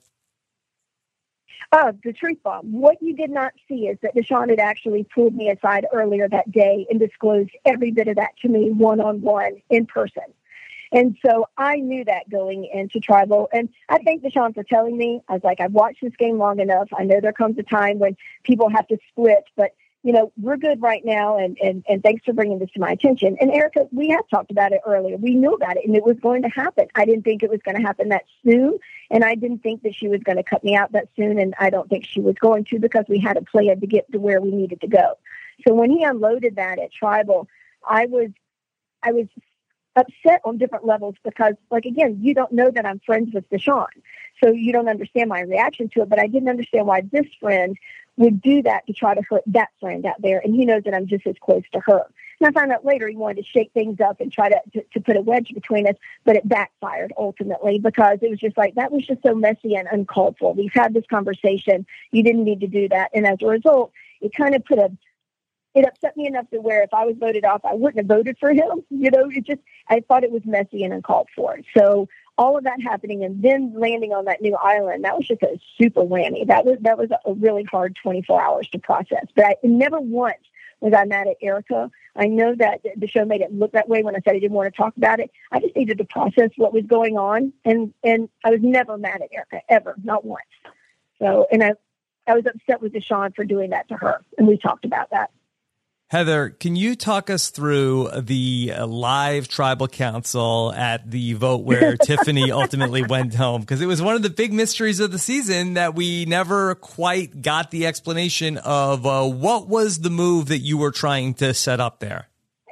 Oh, the truth bomb. What you did not see is that Deshaun had actually pulled me aside earlier that day and disclosed every bit of that to me one-on-one in person. And so I knew that going into tribal. And I thank Deshaun for telling me. I was like, I've watched this game long enough. I know there comes a time when people have to split, but you know, we're good right now, and, and, and thanks for bringing this to my attention. And Erica, we have talked about it earlier. We knew about it, and it was going to happen. I didn't think it was going to happen that soon, and I didn't think that she was going to cut me out that soon, and I don't think she was going to, because we had a plan to get to where we needed to go. So when he unloaded that at Tribal, I was, I was upset on different levels because, like, again, you don't know that I'm friends with Deshaun, so you don't understand my reaction to it, but I didn't understand why this friend would do that to try to hurt that friend out there, and he knows that I'm just as close to her. And I found out later he wanted to shake things up and try to, to, to put a wedge between us, but it backfired ultimately because it was just like, that was just so messy and uncalled for. We've had this conversation. You didn't need to do that. And as a result, it kind of put a, it upset me enough to where if I was voted off, I wouldn't have voted for him. You know, it just, I thought it was messy and uncalled for. So all of that happening and then landing on that new island, that was just a super whammy. That was that was a really hard twenty-four hours to process. But I never once was I mad at Erica. I know that the show made it look that way when I said I didn't want to talk about it. I just needed to process what was going on, and, and I was never mad at Erica, ever, not once. So, and I, I was upset with Deshaun for doing that to her, and we talked about that. Heather, can you talk us through the live tribal council at the vote where Tiffany ultimately went home? Because it was one of the big mysteries of the season that we never quite got the explanation of uh, what was the move that you were trying to set up there.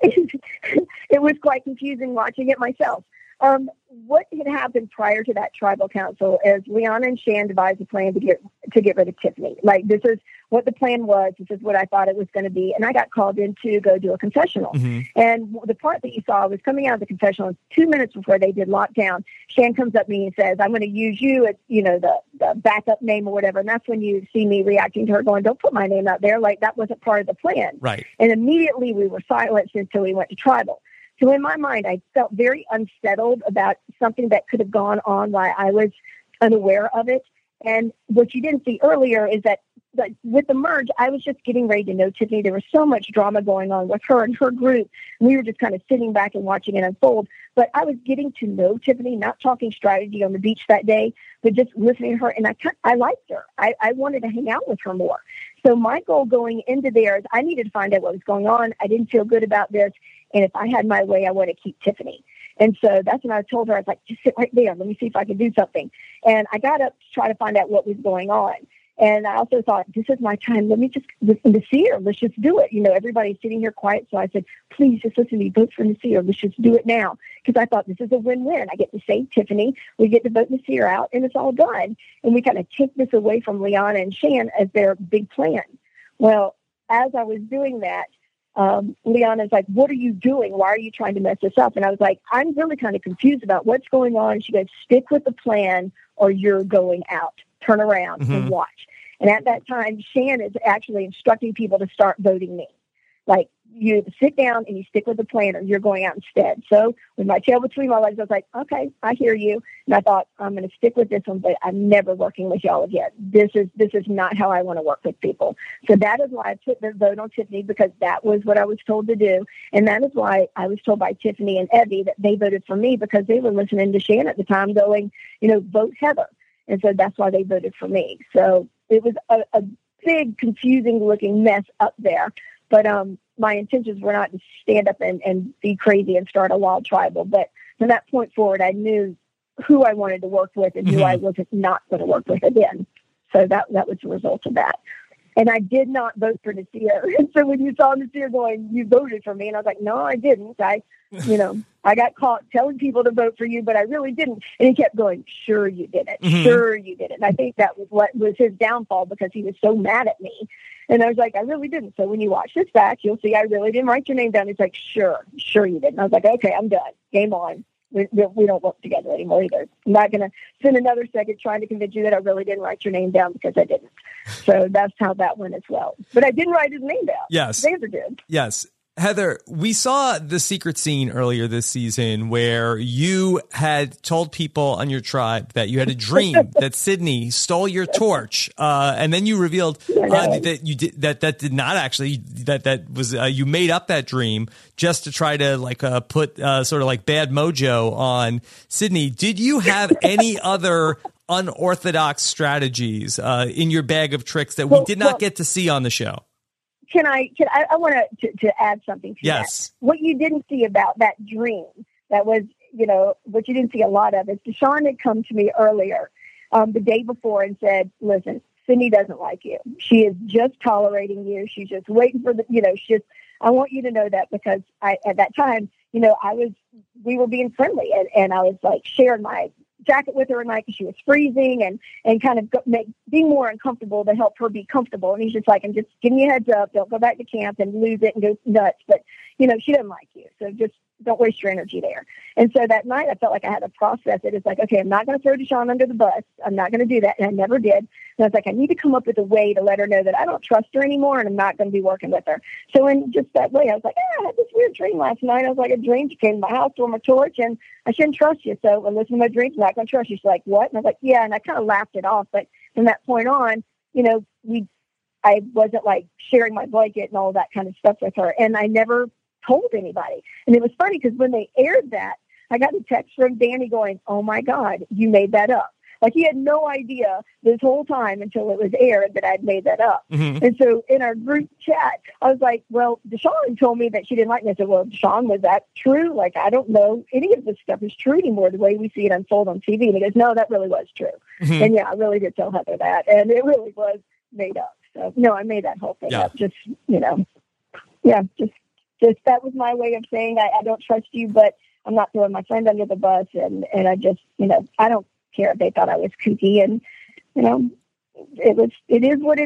It was quite confusing watching it myself. Um, what had happened prior to that tribal council is Liana and Shan devised a plan to get to get rid of Tiffany. Like, this is what the plan was. This is what I thought it was going to be. And I got called in to go do a confessional. Mm-hmm. And the part that you saw was coming out of the confessional two minutes before they did lockdown. Shan comes up to me and says, I'm going to use you as, you know, the, the backup name or whatever. And that's when you see me reacting to her going, don't put my name out there. Like, that wasn't part of the plan. Right. And immediately we were silenced until we went to tribal. So in my mind, I felt very unsettled about something that could have gone on while I was unaware of it. And what you didn't see earlier is that the, with the merge, I was just getting ready to know Tiffany. There was so much drama going on with her and her group. We were just kind of sitting back and watching it unfold. But I was getting to know Tiffany, not talking strategy on the beach that day, but just listening to her. And I I liked her. I, I wanted to hang out with her more. So my goal going into there is I needed to find out what was going on. I didn't feel good about this. And if I had my way, I want to keep Tiffany. And so that's when I told her, I was like, just sit right there. Let me see if I can do something. And I got up to try to find out what was going on. And I also thought, this is my time. Let me just listen to Nasir. Let's just do it. You know, everybody's sitting here quiet. So I said, please just listen to me. Vote for Nasir. Let's just do it now. Because I thought this is a win-win. I get to save Tiffany. We get to vote Nasir out, and it's all done. And we kind of take this away from Liana and Shan as their big plan. Well, as I was doing that, um, Liana's like, what are you doing? Why are you trying to mess this up? And I was like, I'm really kind of confused about what's going on. She goes, stick with the plan or you're going out. Turn around mm-hmm. and watch. And at that time, Shan is actually instructing people to start voting me. Like, you sit down and you stick with the plan or you're going out instead. So with my tail between my legs, I was like, okay, I hear you. And I thought, I'm going to stick with this one, but I'm never working with y'all again. This is this is not how I want to work with people. So that is why I took the vote on Tiffany, because that was what I was told to do. And that is why I was told by Tiffany and Evie that they voted for me, because they were listening to Shan at the time going, you know, vote Heather. And so that's why they voted for me. So it was a, a big, confusing-looking mess up there. But um, my intentions were not to stand up and, and be crazy and start a wild tribal. But from that point forward, I knew who I wanted to work with and who mm-hmm. I was not going to work with again. So that that was the result of that. And I did not vote for Naseer. And so when you saw Naseer going, you voted for me. And I was like, no, I didn't. I, you know, I got caught telling people to vote for you, but I really didn't. And he kept going, sure you did it. Mm-hmm. Sure you did it. And I think that was what was his downfall, because he was so mad at me. And I was like, I really didn't. So when you watch this back, you'll see I really didn't write your name down. He's like, sure, sure you did. And I was like, okay, I'm done. Game on. We, we don't work together anymore either. I'm not going to spend another second trying to convince you that I really didn't write your name down, because I didn't. So that's how that went as well. But I didn't write his name down. Yes. Xander did. Yes. Heather, we saw the secret scene earlier this season where you had told people on your tribe that you had a dream that Sydney stole your torch, uh, and then you revealed uh, that you did that. That did not actually. That that was uh, you made up that dream just to try to like uh, put uh, sort of like bad mojo on Sydney. Did you have any other unorthodox strategies uh, in your bag of tricks that we well, did not well, get to see on the show? Can I, can I, I want to, to add something to yes. that. What you didn't see about that dream, that was, you know, what you didn't see a lot of is Deshaun had come to me earlier um, the day before and said, listen, Sydney doesn't like you. She is just tolerating you. She's just waiting for the, you know, she's just, I want you to know that, because I, at that time, you know, I was, we were being friendly, and, and I was like sharing my jacket with her at night because she was freezing, and, and kind of go, make, being more uncomfortable to help her be comfortable. And he's just like, I'm just giving you a heads up. Don't go back to camp and lose it and go nuts. But, you know, she doesn't like you. So just don't waste your energy there. And so that night I felt like I had to process it. It's like, okay, I'm not going to throw Deshaun under the bus. I'm not going to do that. And I never did. And I was like, I need to come up with a way to let her know that I don't trust her anymore, and I'm not going to be working with her. So in just that way, I was like, ah, I had this weird dream last night. I was like, a dream. She came to my house, stole my torch, and I shouldn't trust you. So when listening to my dreams, I'm not going to trust you. She's like, what? And I was like, yeah. And I kind of laughed it off. But from that point on, you know, we, I wasn't like sharing my blanket and all that kind of stuff with her. And I never told anybody. And it was funny because when they aired that, I got a text from Danny going, oh my God, you made that up. Like, he had no idea this whole time until it was aired that I'd made that up. Mm-hmm. And so in our group chat, I was like, well, Deshaun told me that she didn't like me. I said, well, Deshaun, was that true? Like, I don't know any of this stuff is true anymore, the way we see it unfold on T V. And he goes, no, that really was true. Mm-hmm. And yeah, I really did tell Heather that. And it really was made up. So no, I made that whole thing yeah. up. Just, you know, yeah, just, just that was my way of saying I, I don't trust you, but I'm not throwing my friend under the bus. And, and I just, you know, I don't care if they thought I was kooky, and, you know, it was, it is what it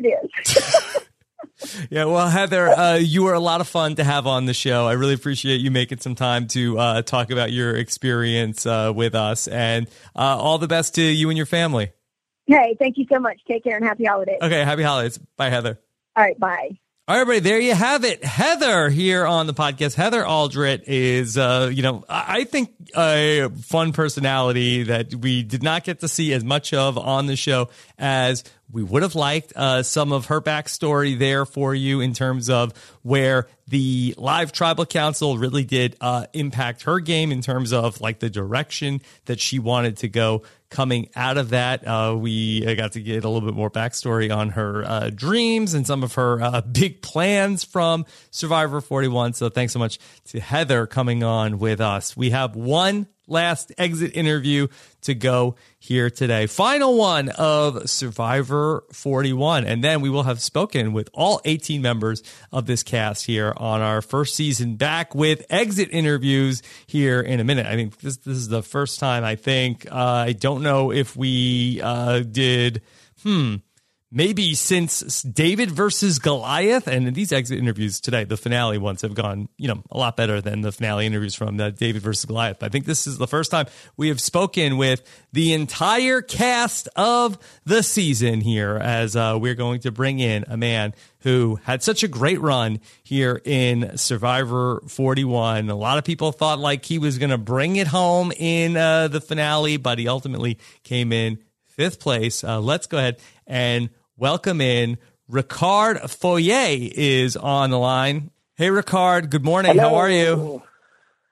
is. Yeah. Well, Heather, uh, you were a lot of fun to have on the show. I really appreciate you making some time to uh, talk about your experience uh, with us, and uh, all the best to you and your family. Hey, thank you so much. Take care and happy holidays. Okay. Happy holidays. Bye, Heather. All right. Bye. All right, everybody, there you have it. Heather here on the podcast. Heather Aldrett is, uh, you know, I think a fun personality that we did not get to see as much of on the show as we would have liked. Uh, some of her backstory there for you in terms of where the live tribal council really did uh, impact her game in terms of like the direction that she wanted to go. Coming out of that, uh, we got to get a little bit more backstory on her uh, dreams and some of her uh, big plans from Survivor forty-one. So thanks so much to Heather coming on with us. We have one last exit interview to go here today. Final one of Survivor forty-one. And then we will have spoken with all eighteen members of this cast here on our first season, back with exit interviews here in a minute. I think this, this is the first time, I think. Uh, I don't know if we uh, did, hmm, maybe since David versus Goliath. And these exit interviews today, the finale ones, have gone, you know, a lot better than the finale interviews from the David versus Goliath. I think this is the first time we have spoken with the entire cast of the season here, as uh, we're going to bring in a man who had such a great run here in Survivor forty-one. A lot of people thought like he was going to bring it home in uh, the finale, but he ultimately came in fifth place. Uh, let's go ahead and welcome in Ricard Foyer is on the line. Hey, Ricard. Good morning. Hello. How are you?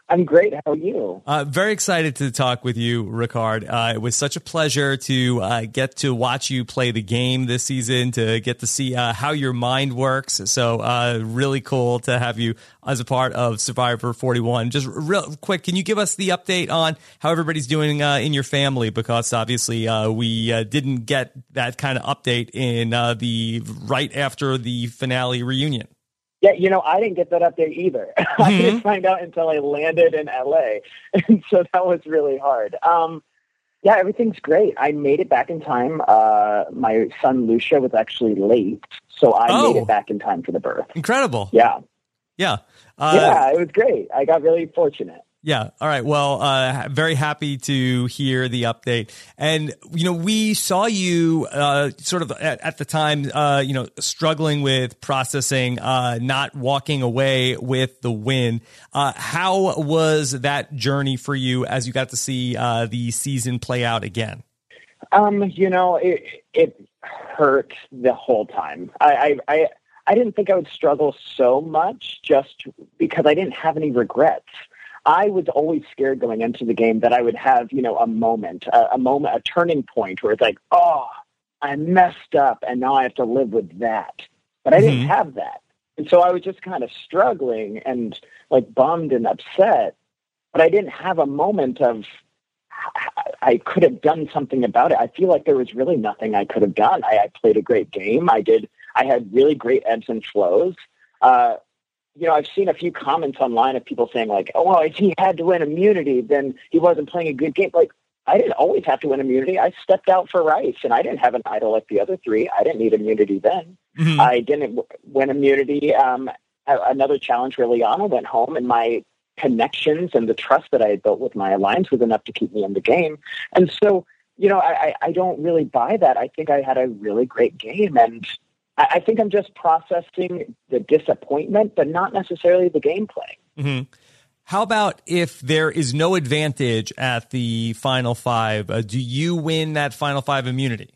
I'm great. How are you? Uh, very excited to talk with you, Ricard. Uh, it was such a pleasure to uh, get to watch you play the game this season, to get to see uh, how your mind works. So uh, really cool to have you as a part of Survivor forty-one. Just real quick, can you give us the update on how everybody's doing uh, in your family? Because obviously uh, we uh, didn't get that kind of update in uh, the right after the finale reunion. Yeah, you know, I didn't get that update either. Mm-hmm. I didn't find out until I landed in L A, and so that was really hard. Um, yeah, everything's great. I made it back in time. Uh, my son, Lucia, was actually late, so I oh. made it back in time for the birth. Incredible. Yeah. Yeah. Uh, yeah, it was great. I got really fortunate. Yeah. All right. Well, uh, very happy to hear the update. And, you know, we saw you uh, sort of at, at the time, uh, you know, struggling with processing, uh, not walking away with the win. Uh, how was that journey for you as you got to see uh, the season play out again? Um, you know, it, it hurt the whole time. I, I, I, I didn't think I would struggle so much just because I didn't have any regrets. I was always scared going into the game that I would have, you know, a moment, a, a moment, a turning point where it's like, oh, I messed up and now I have to live with that. But I mm-hmm. didn't have that. And so I was just kind of struggling and like bummed and upset, but I didn't have a moment of, I could have done something about it. I feel like there was really nothing I could have done. I, I played a great game. I did. I had really great ebbs and flows. Uh, You know, I've seen a few comments online of people saying like, oh, well, if he had to win immunity, then he wasn't playing a good game. Like, I didn't always have to win immunity. I stepped out for Rice, and I didn't have an idol like the other three. I didn't need immunity then. Mm-hmm. I didn't w- win immunity. Um, another challenge where Liana went home, and my connections and the trust that I had built with my alliance was enough to keep me in the game. And so, you know, I, I don't really buy that. I think I had a really great game, and I think I'm just processing the disappointment, but not necessarily the gameplay. Mm-hmm. How about if there is no advantage at the Final Five? Uh, do you win that Final Five immunity?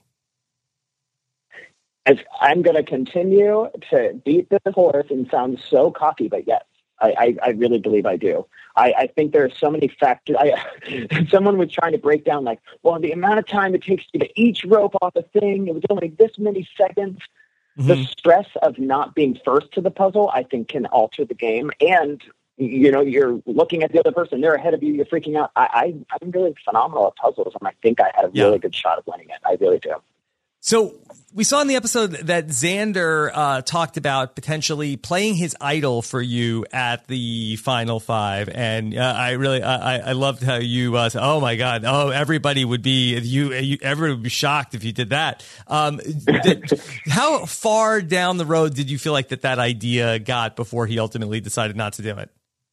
As I'm going to continue to beat this horse and sound so cocky, but yes, I, I, I really believe I do. I, I think there are so many factors. I, someone was trying to break down, like, well, the amount of time it takes you to each rope off a thing, it was only this many seconds. The mm-hmm. stress of not being first to the puzzle, I think, can alter the game. And, you know, you're looking at the other person, they're ahead of you, you're freaking out. I, I, I'm really phenomenal at puzzles, and I think I had a yeah. really good shot of winning it. I really do. So we saw in the episode that Xander uh, talked about potentially playing his idol for you at the Final Five, and uh, I really I, I loved how you uh, said, "Oh my God! Oh, everybody would be you. you everybody would be shocked if you did that." Um, did, how far down the road did you feel like that that idea got before he ultimately decided not to do it?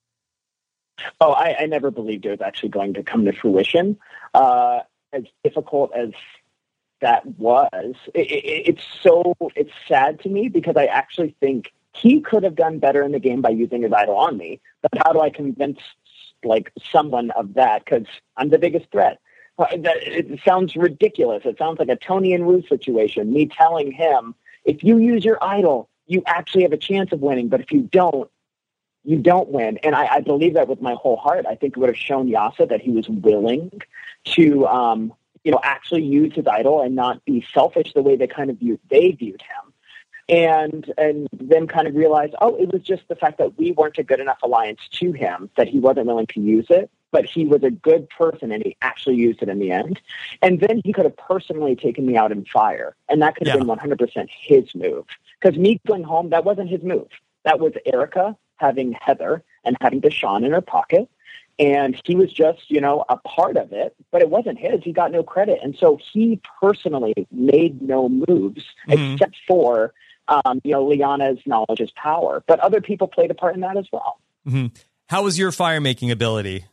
Oh, I, I never believed it was actually going to come to fruition. Uh, as difficult as that was, it, it, it's so, it's sad to me because I actually think he could have done better in the game by using his idol on me. But how do I convince like someone of that? Because I'm the biggest threat. It sounds ridiculous. It sounds like a Tony and Wu situation. Me telling him, if you use your idol, you actually have a chance of winning. But if you don't, you don't win. And I, I believe that with my whole heart. I think it would have shown Yase that he was willing to, um, you know, actually use his idol and not be selfish the way they kind of viewed, they viewed him. And and then kind of realize, oh, it was just the fact that we weren't a good enough alliance to him, that he wasn't willing to use it, but he was a good person and he actually used it in the end. And then he could have personally taken me out in fire. And that could have yeah. been one hundred percent his move. Because me going home, that wasn't his move. That was Erika having Heather and having Deshawn in her pocket. And he was just, you know, a part of it, but it wasn't his. He got no credit. And so he personally made no moves mm-hmm. except for, um, you know, Liana's knowledge is power. But other people played a part in that as well. Mm-hmm. How was your fire-making ability?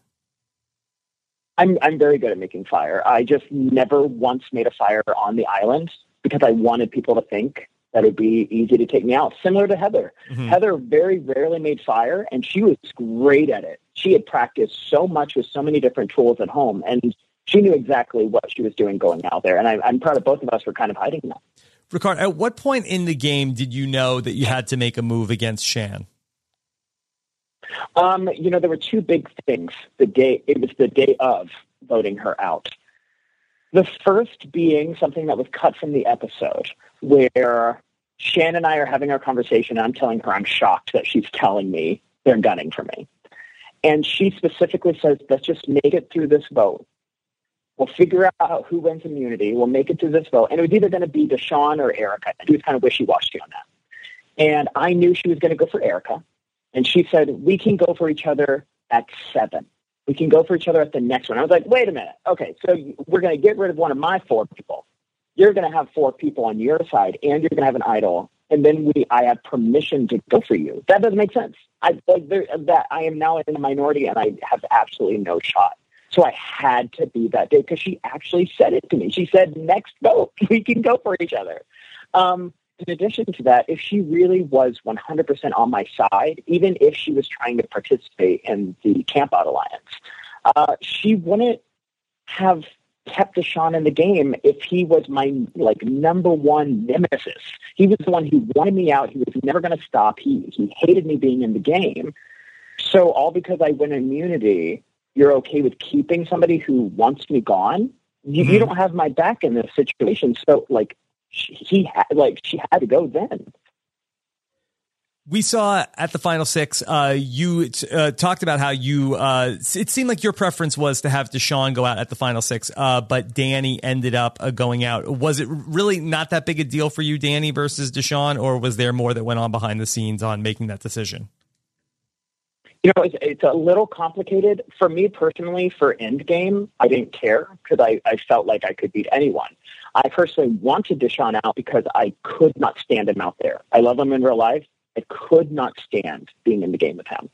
I'm I'm very good at making fire. I just never once made a fire on the island because I wanted people to think that it'd be easy to take me out. Similar to Heather. Mm-hmm. Heather very rarely made fire, and she was great at it. She had practiced so much with so many different tools at home, and she knew exactly what she was doing going out there. And I, I'm proud of both of us for kind of hiding that. Ricard, at what point in the game did you know that you had to make a move against Shan? Um, you know, there were two big things the day, it was the day of voting her out. The first being something that was cut from the episode where Shan and I are having our conversation. And I'm telling her I'm shocked that she's telling me they're gunning for me. And she specifically says, let's just make it through this vote. We'll figure out who wins immunity. We'll make it through this vote. And it was either going to be Deshawn or Erica. And she was kind of wishy-washy on that. And I knew she was going to go for Erica. And she said, we can go for each other at seven. We can go for each other at the next one. I was like, wait a minute. Okay, so we're going to get rid of one of my four people. You're going to have four people on your side, and you're going to have an idol. And then we, I have permission to go for you. That doesn't make sense. I like there, that I am now in the minority, and I have absolutely no shot. So I had to be that day because she actually said it to me. She said, next vote, we can go for each other. Um, in addition to that, if she really was one hundred percent on my side, even if she was trying to participate in the Camp Out Alliance, uh, she wouldn't have kept Deshawn in the game if he was my like number one nemesis. He was the one who wanted me out. He was never going to stop. He he hated me being in the game. So all because I win immunity, you're okay with keeping somebody who wants me gone? You, mm-hmm. you don't have my back in this situation. So like he had like she had to go then. We saw at the final six, uh, you uh, talked about how you, uh, it seemed like your preference was to have Deshawn go out at the final six, uh, but Danny ended up uh, going out. Was it really not that big a deal for you, Danny versus Deshawn, or was there more that went on behind the scenes on making that decision? You know, it's, it's a little complicated. For me personally, for Endgame, I didn't care because I, I felt like I could beat anyone. I personally wanted Deshawn out because I could not stand him out there. I love him in real life. I could not stand being in the game with him.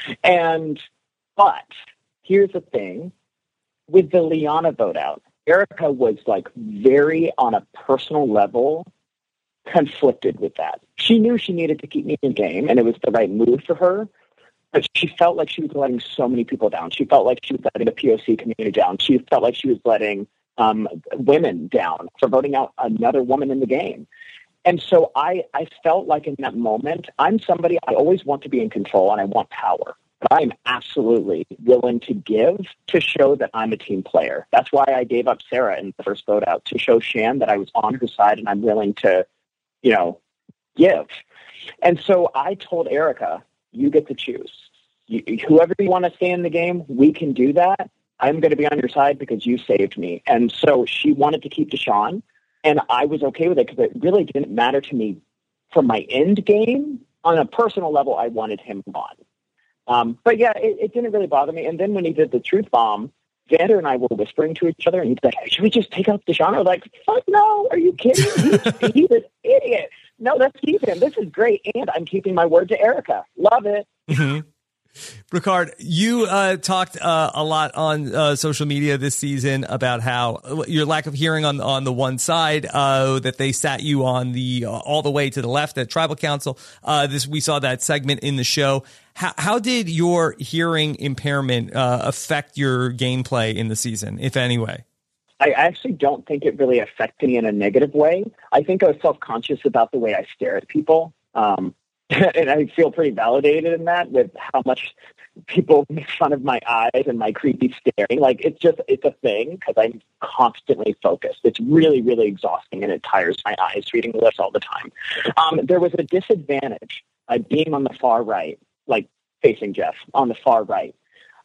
And, but here's the thing with the Liana vote out, Erica was like very on a personal level conflicted with that. She knew she needed to keep me in the game and it was the right move for her, but she felt like she was letting so many people down. She felt like she was letting the P O C community down. She felt like she was letting um, women down for voting out another woman in the game. And so I, I felt like in that moment, I'm somebody, I always want to be in control and I want power. But I am absolutely willing to give to show that I'm a team player. That's why I gave up Sarah in the first vote out, to show Shan that I was on her side and I'm willing to, you know, give. And so I told Erica, you get to choose. You, whoever you want to stay in the game, we can do that. I'm going to be on your side because you saved me. And so she wanted to keep Deshawn. And I was okay with it because it really didn't matter to me from my end game. On a personal level, I wanted him gone. Um, but yeah, it, it didn't really bother me. And then when he did the truth bomb, Vander and I were whispering to each other, and he's like, hey, should we just take out Deshawn? I was like, fuck no, are you kidding? He's, he's an idiot. No, let's keep him. This is great. And I'm keeping my word to Erica. Love it. Mm-hmm. Ricard, you uh, talked uh, a lot on uh, social media this season about how your lack of hearing on on the one side, uh, that they sat you on the uh, all the way to the left at Tribal Council. Uh, this we saw that segment in the show. How, how did your hearing impairment uh, affect your gameplay in the season, if any way? I actually don't think it really affected me in a negative way. I think I was self-conscious about the way I stare at people. Um, And I feel pretty validated in that with how much people make fun of my eyes and my creepy staring. Like, it's just, it's a thing because I'm constantly focused. It's really, really exhausting and it tires my eyes reading lists all the time. Um, there was a disadvantage by being on the far right, like facing Jeff on the far right,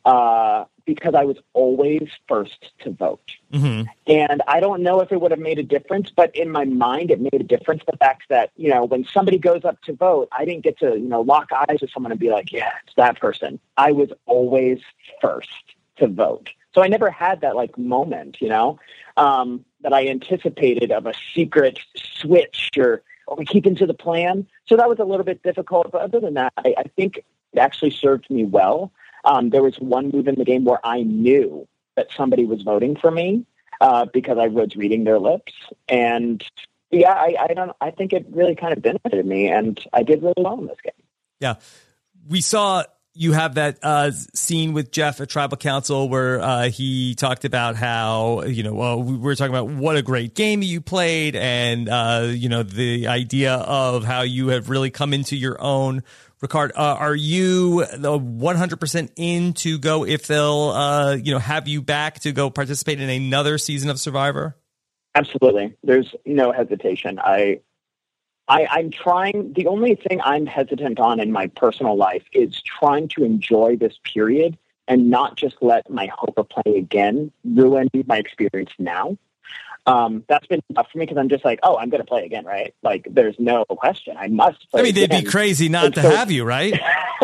uh, because I was always first to vote. Mm-hmm. And I don't know if it would have made a difference, but in my mind, it made a difference. The fact that, you know, when somebody goes up to vote, I didn't get to, you know, lock eyes with someone and be like, yeah, it's that person. I was always first to vote. So I never had that like moment, you know, um, that I anticipated of a secret switch or, are we keeping to the plan? So that was a little bit difficult. But other than that, I, I think it actually served me well. Um, there was one move in the game where I knew that somebody was voting for me uh, because I was reading their lips. And yeah, I, I don't. I think it really kind of benefited me, and I did really well in this game. Yeah, we saw you have that uh, scene with Jeff at Tribal Council where uh, he talked about how, you know, well, we were talking about what a great game you played, and uh, you know, the idea of how you have really come into your own Ricard, uh, are you the one hundred percent in to go if they'll, uh, you know, have you back to go participate in another season of Survivor? Absolutely. There's no hesitation. I, I, I'm trying, the only thing I'm hesitant on in my personal life is trying to enjoy this period and not just let my hope of playing again ruin my experience now. Um, that's been tough for me because I'm just like, oh, I'm going to play again, right? Like, there's no question. I must play I mean, they'd again. be crazy not And to so- have you, right?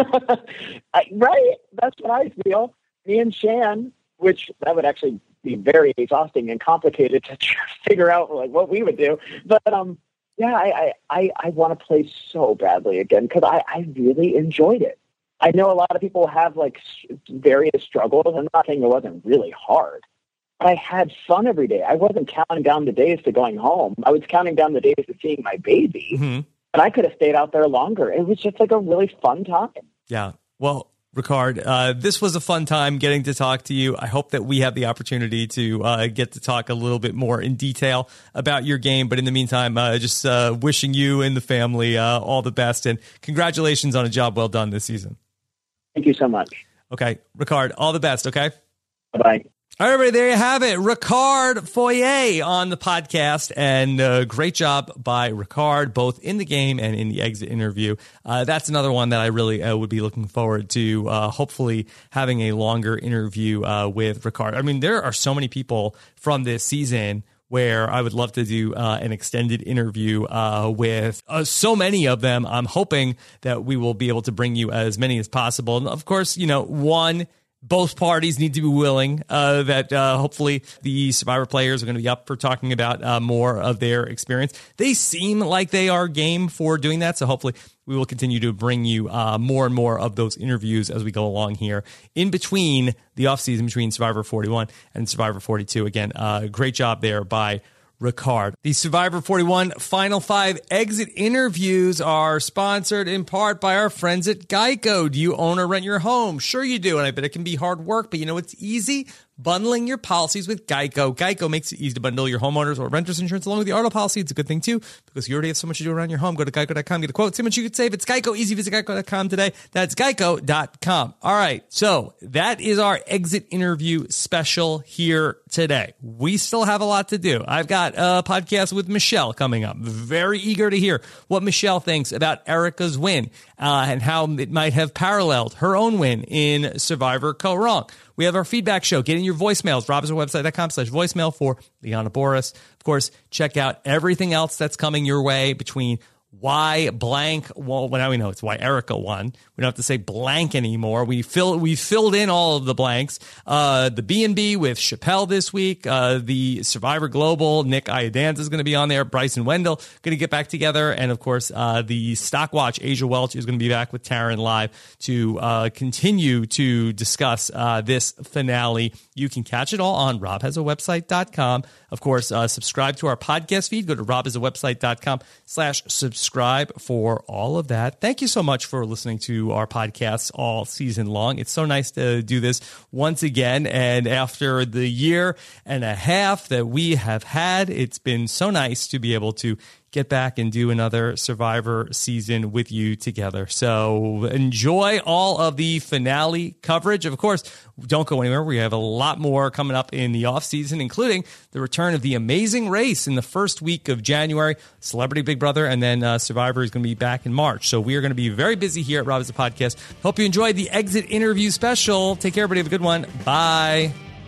I, right. That's what I feel. Me and Shan, which that would actually be very exhausting and complicated to try to figure out like what we would do. But um, yeah, I I, I, I want to play so badly again because I, I really enjoyed it. I know a lot of people have like various struggles. I'm not saying it wasn't really hard. I had fun every day. I wasn't counting down the days to going home. I was counting down the days to seeing my baby. Mm-hmm. And I could have stayed out there longer. It was just like a really fun time. Yeah. Well, Ricard, uh, this was a fun time getting to talk to you. I hope that we have the opportunity to uh, get to talk a little bit more in detail about your game. But in the meantime, uh, just uh, wishing you and the family uh, all the best. And congratulations on a job well done this season. Thank you so much. Okay. Ricard, all the best. Okay. Bye-bye. All right, everybody, there you have it. Ricard Foyer on the podcast, and uh, great job by Ricard, both in the game and in the exit interview. Uh, that's another one that I really uh, would be looking forward to, uh, hopefully having a longer interview uh, with Ricard. I mean, there are so many people from this season where I would love to do uh, an extended interview uh, with uh, so many of them. I'm hoping that we will be able to bring you as many as possible. And of course, you know, one, both parties need to be willing uh, that uh, hopefully the Survivor players are going to be up for talking about uh, more of their experience. They seem like they are game for doing that. So hopefully we will continue to bring you uh, more and more of those interviews as we go along here in between the offseason, between Survivor forty-one and Survivor forty-two. Again, uh, great job there by Ricard. The Survivor forty-one Final Five exit interviews are sponsored in part by our friends at Geico. Do you own or rent your home? Sure you do, and I bet it can be hard work, but you know it's easy? Bundling your policies with Geico. Geico makes it easy to bundle your homeowners or renters insurance along with the auto policy. It's a good thing, too, because you already have so much to do around your home. Go to geico dot com, get a quote, see how much you could save. It's Geico. Easy. Visit geico dot com today. That's geico dot com. All right, so that is our exit interview special here today. We still have a lot to do. I've got a podcast with Michelle coming up. Very eager to hear what Michelle thinks about Erika's win uh, and how it might have paralleled her own win in Survivor Go Wrong. We have our feedback show. Get in your voicemails. rob is our website dot com slash voicemail for Liana Boris. Of course, check out everything else that's coming your way between why blank. Well, now we know it's why Erika won. We don't have to say blank anymore. We fill we filled in all of the blanks. Uh, the B and B with Chappelle this week. Uh, the Survivor Global. Nick Iadanza is going to be on there. Bryson Wendell going to get back together, and of course, uh, the Stock Watch. Asia Welch is going to be back with Taryn live to uh, continue to discuss uh, this finale. You can catch it all on rob has a website dot com. Of course, uh, subscribe to our podcast feed. Go to rob has a website dot com slash subscribe for all of that. Thank you so much for listening to our podcasts all season long. It's so nice to do this once again. And after the year and a half that we have had, it's been so nice to be able to get back and do another Survivor season with you together. So enjoy all of the finale coverage. Of course, don't go anywhere. We have a lot more coming up in the off season, including the return of The Amazing Race in the first week of January, Celebrity Big Brother, and then uh, Survivor is going to be back in March. So we are going to be very busy here at Rob Has a Podcast. Hope you enjoyed the exit interview special. Take care, everybody. Have a good one. Bye.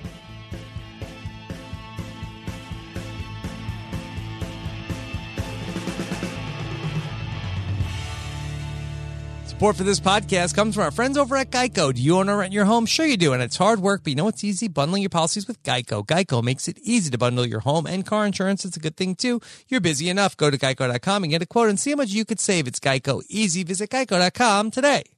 Support for this podcast comes from our friends over at Geico. Do you own or rent your home? Sure you do, and it's hard work, but you know it's easy? Bundling your policies with Geico. Geico makes it easy to bundle your home and car insurance. It's a good thing, too. You're busy enough. Go to geico dot com and get a quote and see how much you could save. It's Geico. Easy. Visit geico dot com today.